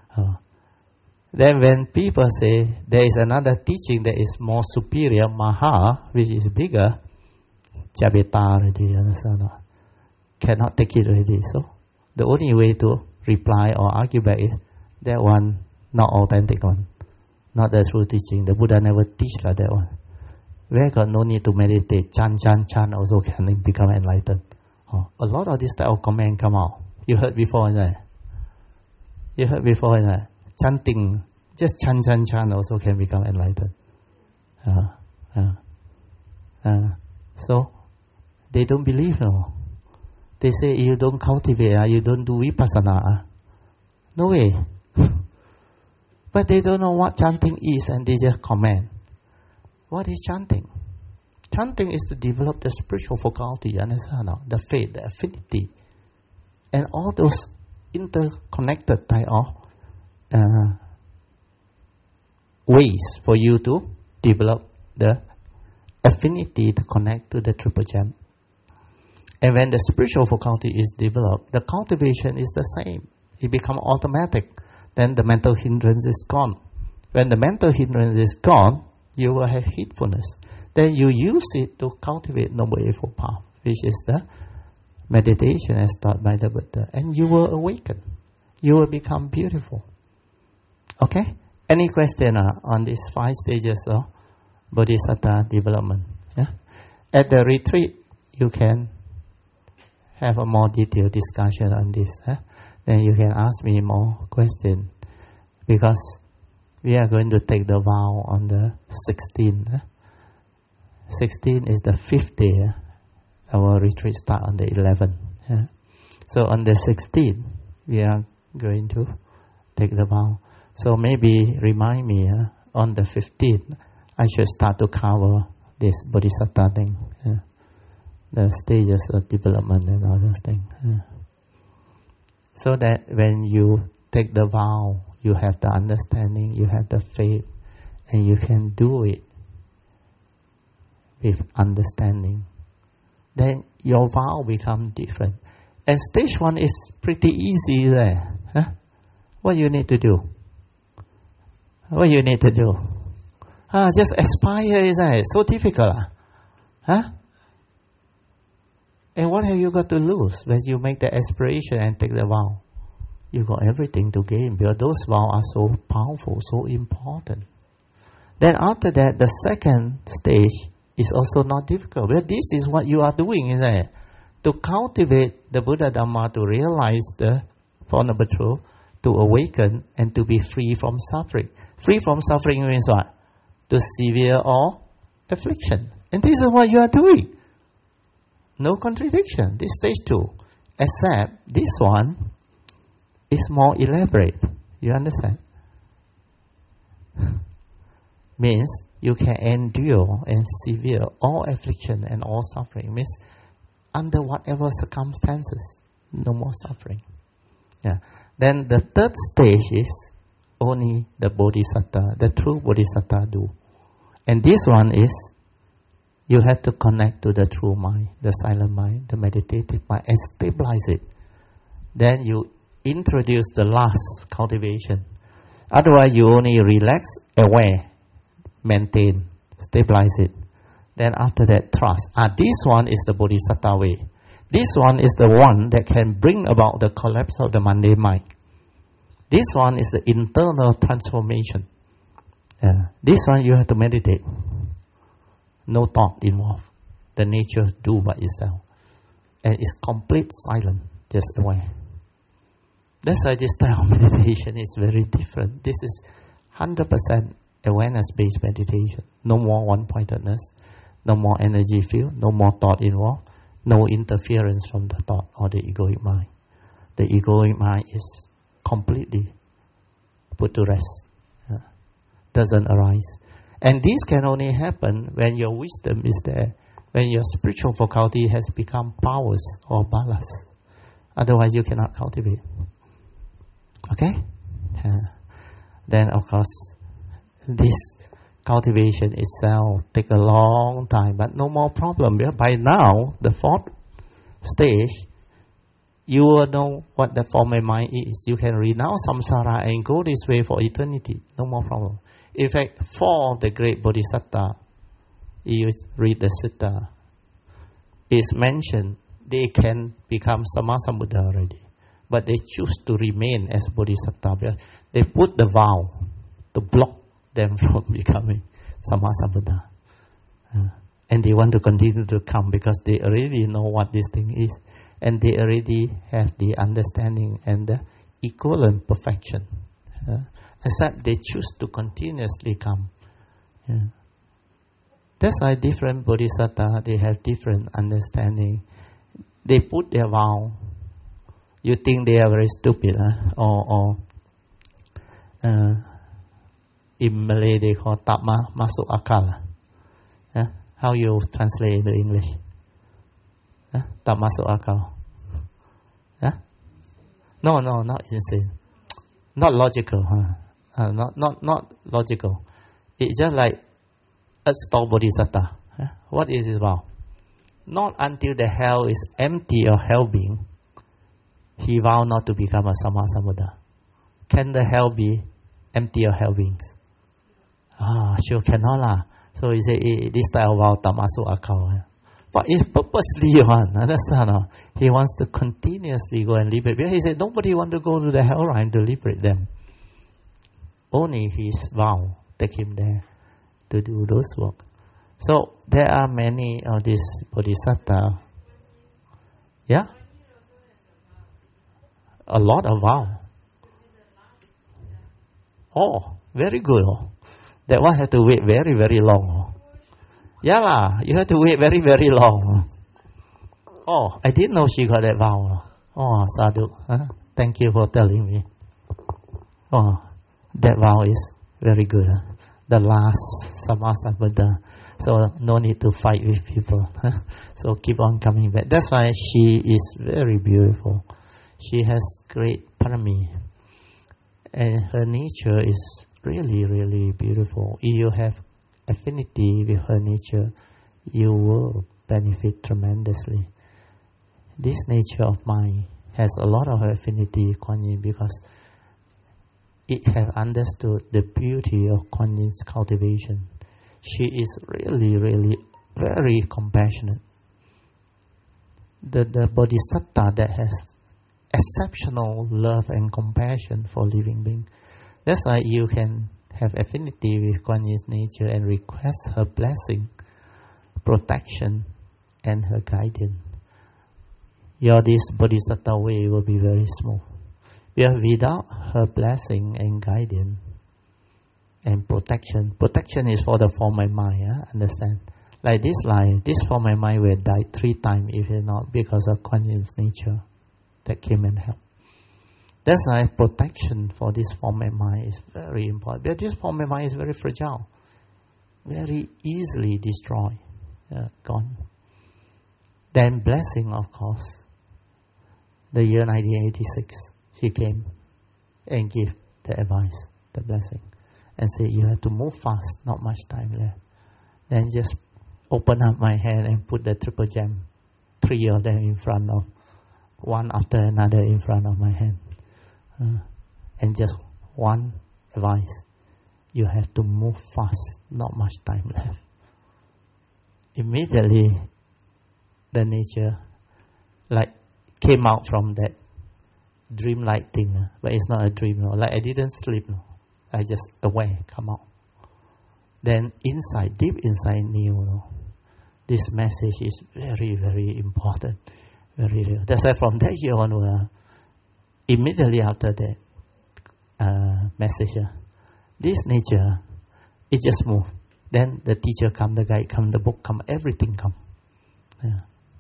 Then when people say there is another teaching that is more superior, Maha, which is bigger, Jabeta already, understand? Cannot take it already. So the only way to reply or argue back is that one not authentic one, not the true teaching. The Buddha never teach like that one. Where got no need to meditate, chant also can become enlightened. A lot of this type of comment come out. You heard before, isn't it? You heard before, isn't it? Chanting, just chant also can become enlightened. So they don't believe, no. They say you don't cultivate, you don't do vipassana. No way. But they don't know what chanting is, and they just comment. What is chanting? Chanting is to develop the spiritual faculty, understand? The faith, the affinity, and all those interconnected type of ways for you to develop the affinity to connect to the Triple Gem. And when the spiritual faculty is developed, the cultivation is the same. It becomes automatic. Then the mental hindrance is gone. When the mental hindrance is gone, you will have heedfulness. Then you use it to cultivate Noble Eightfold Path, which is the meditation as taught by the Buddha. And you will awaken. You will become beautiful. Okay? Any question on these 5 stages of Bodhisattva development? Yeah? At the retreat, you can have a more detailed discussion on this. Then you can ask me more questions. Because we are going to take the vow on the 16th. 16 is the 5th day. Our retreat starts on the 11th. So on the 16th, we are going to take the vow. So maybe remind me on the 15th, I should start to cover this Bodhisattva thing. The stages of development and all those things. So that when you take the vow, you have the understanding, you have the faith, and you can do it with understanding. Then your vow becomes different. And stage 1 is pretty easy there. What you need to do? What you need to do? Just aspire, isn't it? So difficult. And what have you got to lose when you make the aspiration and take the vow? You got everything to gain because those vows are so powerful, so important. Then after that, the second stage is also not difficult. Well, this is what you are doing, isn't it? To cultivate the Buddha Dhamma, to realize the Four Noble Truths, to awaken and to be free from suffering. Free from suffering means what? To severe or affliction. And this is what you are doing. No contradiction. This stage 2. Except this one is more elaborate. You understand? Means you can endure and severe all affliction and all suffering. Means under whatever circumstances, no more suffering. Then the third stage is only the Bodhisattva, the true Bodhisattva do. And this one is you have to connect to the true mind, the silent mind, the meditative mind, and stabilize it. Then you introduce the last cultivation. Otherwise, you only relax, aware, maintain, stabilize it. Then after that, trust. This one is the Bodhisattva way. This one is the one that can bring about the collapse of the mundane mind. This one is the internal transformation. This one you have to meditate. No thought involved. The nature do by itself. And it's complete silence, just aware. That's why this type of meditation is very different. This is 100% awareness-based meditation. No more one-pointedness. No more energy field. No more thought involved. No interference from the thought or the egoic mind. The egoic mind is completely put to rest. Doesn't arise. And this can only happen when your wisdom is there, when your spiritual faculty has become powers or ballast. Otherwise, you cannot cultivate. Okay? Then, of course, this cultivation itself take a long time, but no more problem. By now, the 4th stage, you will know what the form of mind is. You can renounce samsara and go this way for eternity. No more problem. In fact, 4 of the great bodhisattva, you read the sutta, is mentioned, they can become Sammasambuddha already. But they choose to remain as bodhisattva. They put the vow to block them from becoming Sammasambuddha. And they want to continue to come because they already know what this thing is. And they already have the understanding and the equivalent perfection. Except they choose to continuously come. That's why different bodhisattva, they have different understanding. They put their vow. You think they are very stupid, or in Malay they call tak masuk akal. How you translate into English? Tak masuk akal. No, not insane. Not logical. Not logical. It's just like Earth-Star Bodhisattva. What is his vow? Not until the hell is empty of hell being, he vowed not to become a Sammasambuddha. Can the hell be empty of hell beings? Sure cannot lah. So he say, this type of vow tak masuk akal. But it's purposely one, understand? He wants to continuously go and liberate. Because he said, nobody want to go to the hell Rhine to liberate them. Only his vow take him there to do those work. So there are many of these bodhisattvas. Yeah? A lot of vow. Oh, very good. That one have to wait very, very long. Yeah lah, you have to wait very, very long. Oh, I didn't know she got that vow. Oh, sadhu. Thank you for telling me. Oh, that vow is very good. The last Sammasambuddha. So no need to fight with people. So keep on coming back. That's why she is very beautiful. She has great parami. And her nature is really, really beautiful. If you have affinity with her nature, you will benefit tremendously. This nature of mine has a lot of affinity with Kuan Yin because it has understood the beauty of Kuan Yin's cultivation. She is really, really very compassionate. The bodhisattva that has exceptional love and compassion for living beings. That's why you can have affinity with Kuan Yin's nature and request her blessing, protection, and her guidance. This bodhisattva way will be very smooth. Because without her blessing and guidance and protection is for the form and mind, understand? Like this life, this form and mind will die 3 times if it's not because of Kuan Yin's nature that came and helped. That's why protection for this form and mind is very important. Because this form and mind is very fragile, very easily destroyed, gone. Then blessing, of course. The year 1986, she came and gave the advice, the blessing, and said, you have to move fast, not much time left. Then just open up my hand and put the triple gem, 3 of them in front of, one after another in front of my hand. And just one advice, you have to move fast, not much time left. Immediately, the nature came out from that dreamlike thing, but it's not a dream. Like I didn't sleep. I just aware, come out. Then inside, deep inside knew, this message is very, very important, very real. That's why from that year on, immediately after that message, this nature, it just moved. Then the teacher come, the guide come, the book come, everything come. Yeah.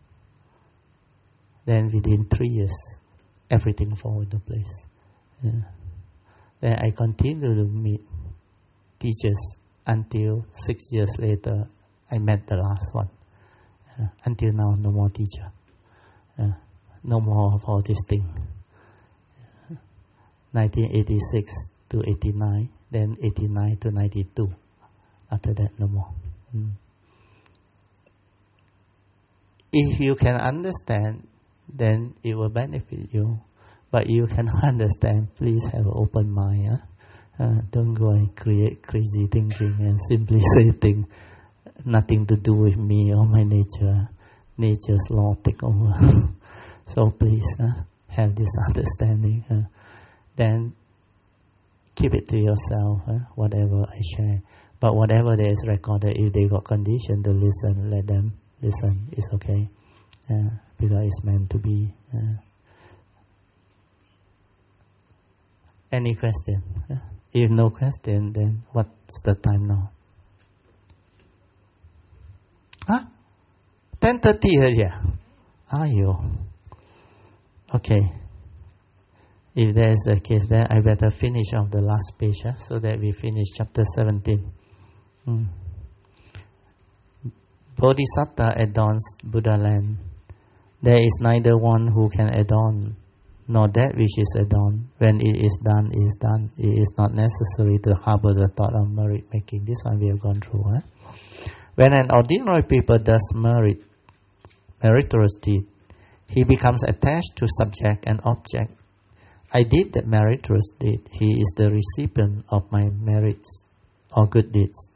Then within 3 years, everything fall into place. Yeah. Then I continue to meet teachers until 6 years later, I met the last one. Until now, no more teacher. No more of all this thing. 1986 to 89, then 89 to 92. After that, no more. If you can understand, then it will benefit you. But you cannot understand, please have an open mind. Don't go and create crazy thinking and simply say things nothing to do with me or my nature. Nature's law take over. So please have this understanding. Then keep it to yourself, whatever I share. But whatever that is recorded, if they got condition to listen, let them listen. It's okay, because it's meant to be. Any question? If no question, then what's the time now? 10:30 already. Ayo. Okay. If that is the case, then I better finish off the last page, so that we finish chapter 17. Bodhisattva adorns Buddha land. There is neither one who can adorn, nor that which is adorned. When it is done, it is done. It is not necessary to harbor the thought of merit making. This one we have gone through. When an ordinary people does meritorious deed, he becomes attached to subject and object. I did that meritorious deed. He is the recipient of my merits or good deeds.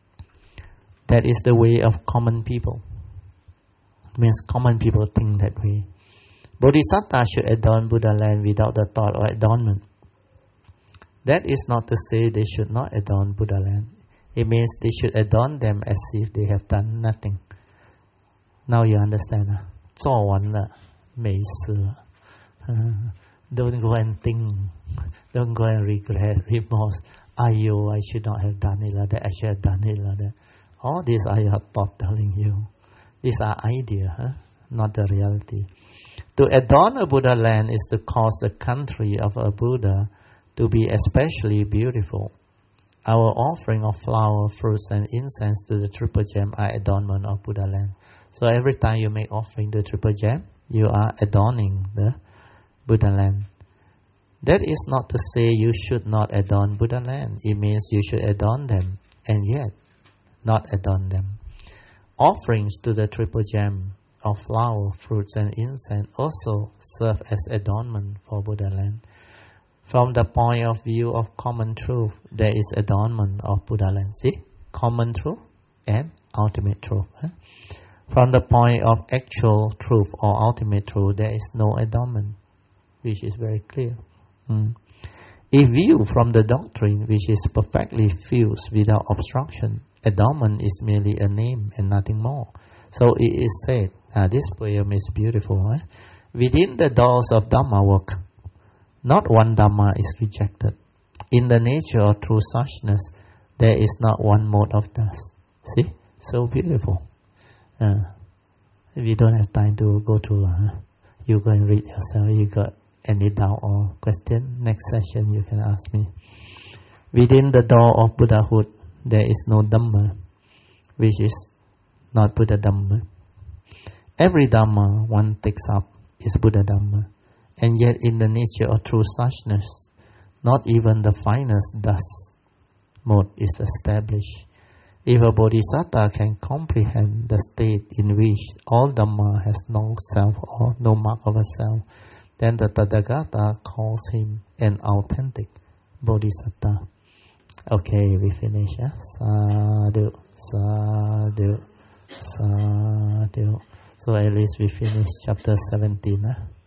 That is the way of common people. It means common people think that way. Bodhisattva should adorn Buddha land without the thought of adornment. That is not to say they should not adorn Buddha land. It means they should adorn them as if they have done nothing. Now you understand? 做完了，没事了。Don't go and think. Don't go and regret, remorse. I should not have done it like that. I should have done it like that. All these are your thoughts telling you. These are ideas, not the reality. To adorn a Buddha land is to cause the country of a Buddha to be especially beautiful. Our offering of flower, fruits, and incense to the Triple Gem are adornment of Buddha land. So every time you make offering to Triple Gem, you are adorning the Buddha land. That is not to say you should not adorn Buddha land. It means you should adorn them, and yet not adorn them. Offerings to the Triple Gem of flower, fruits, and incense also serve as adornment for Buddha land. From the point of view of common truth, there is adornment of Buddha land. See? Common truth and ultimate truth. From the point of actual truth or ultimate truth, there is no adornment, which is very clear. If viewed from the doctrine, which is perfectly fused without obstruction, adornment is merely a name and nothing more. So it is said, this poem is beautiful. Within the doors of Dhamma work, not one Dhamma is rejected. In the nature of true suchness, there is not one mode of dust. See? So beautiful. If you don't have time to go through, you go and read yourself. You got any doubt or question? Next session you can ask me. Within the door of Buddhahood, there is no Dhamma, which is not Buddha Dhamma. Every Dhamma one takes up is Buddha Dhamma. And yet in the nature of true suchness, not even the finest dust mode is established. If a bodhisattva can comprehend the state in which all Dhamma has no self or no mark of a self, then the Tathagata calls him an authentic bodhisattva. Okay, we finish. Sadhu, sadhu, sadhu. So at least we finish chapter 17.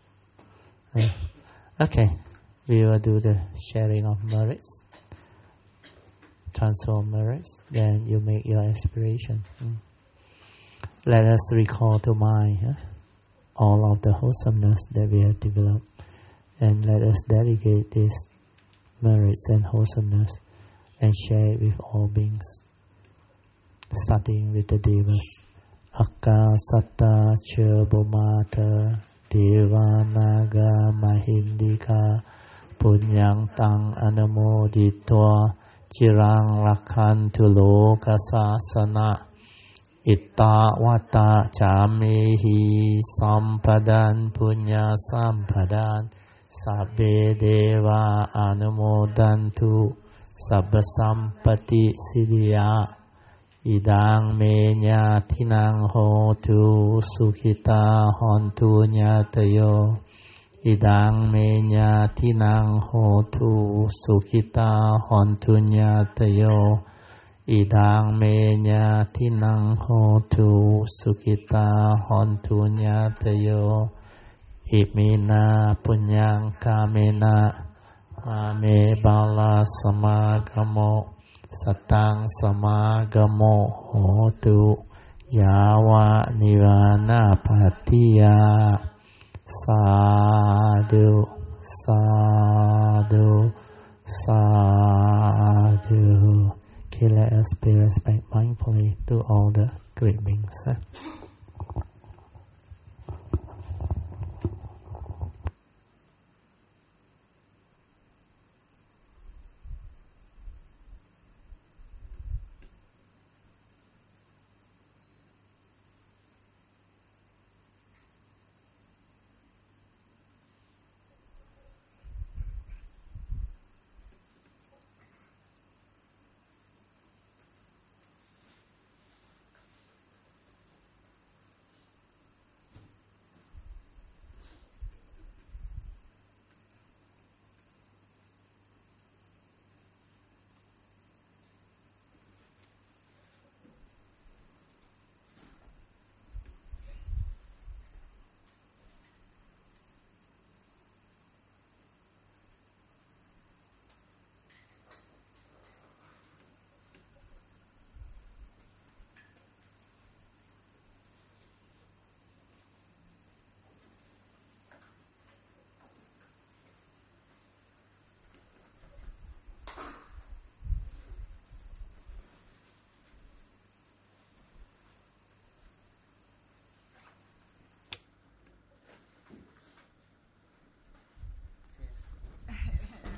Okay, we will do the sharing of merits, transfer of merits, then you make your aspiration. Let us recall to mind all of the wholesomeness that we have developed, and let us delegate these merits and wholesomeness and share it with all beings, starting with the devas. Akasatta Chebomata Devanaga Mahindika Punyang Tang Anamoditwa Chirang Rakhantu Lokasasana Itta Vata Chamehi Sampadan Punya Sampadan Sabbe Deva Anumodantu Sabba Sampati Siddhya Idang menya tinang hotu sukhita hontu nyatayo. Idang menya tinang hotu sukhita hontu nyatayo. Idang menya tinang hotu sukhita hontu nyatayo. Imina punyang kamena มาเมบาลาสมากโมสตังสมากโมโหตุยาวะนิวานาปัตติยาสาธุสาธุสาธุ Okay, let us pay respect mindfully to all the great beings.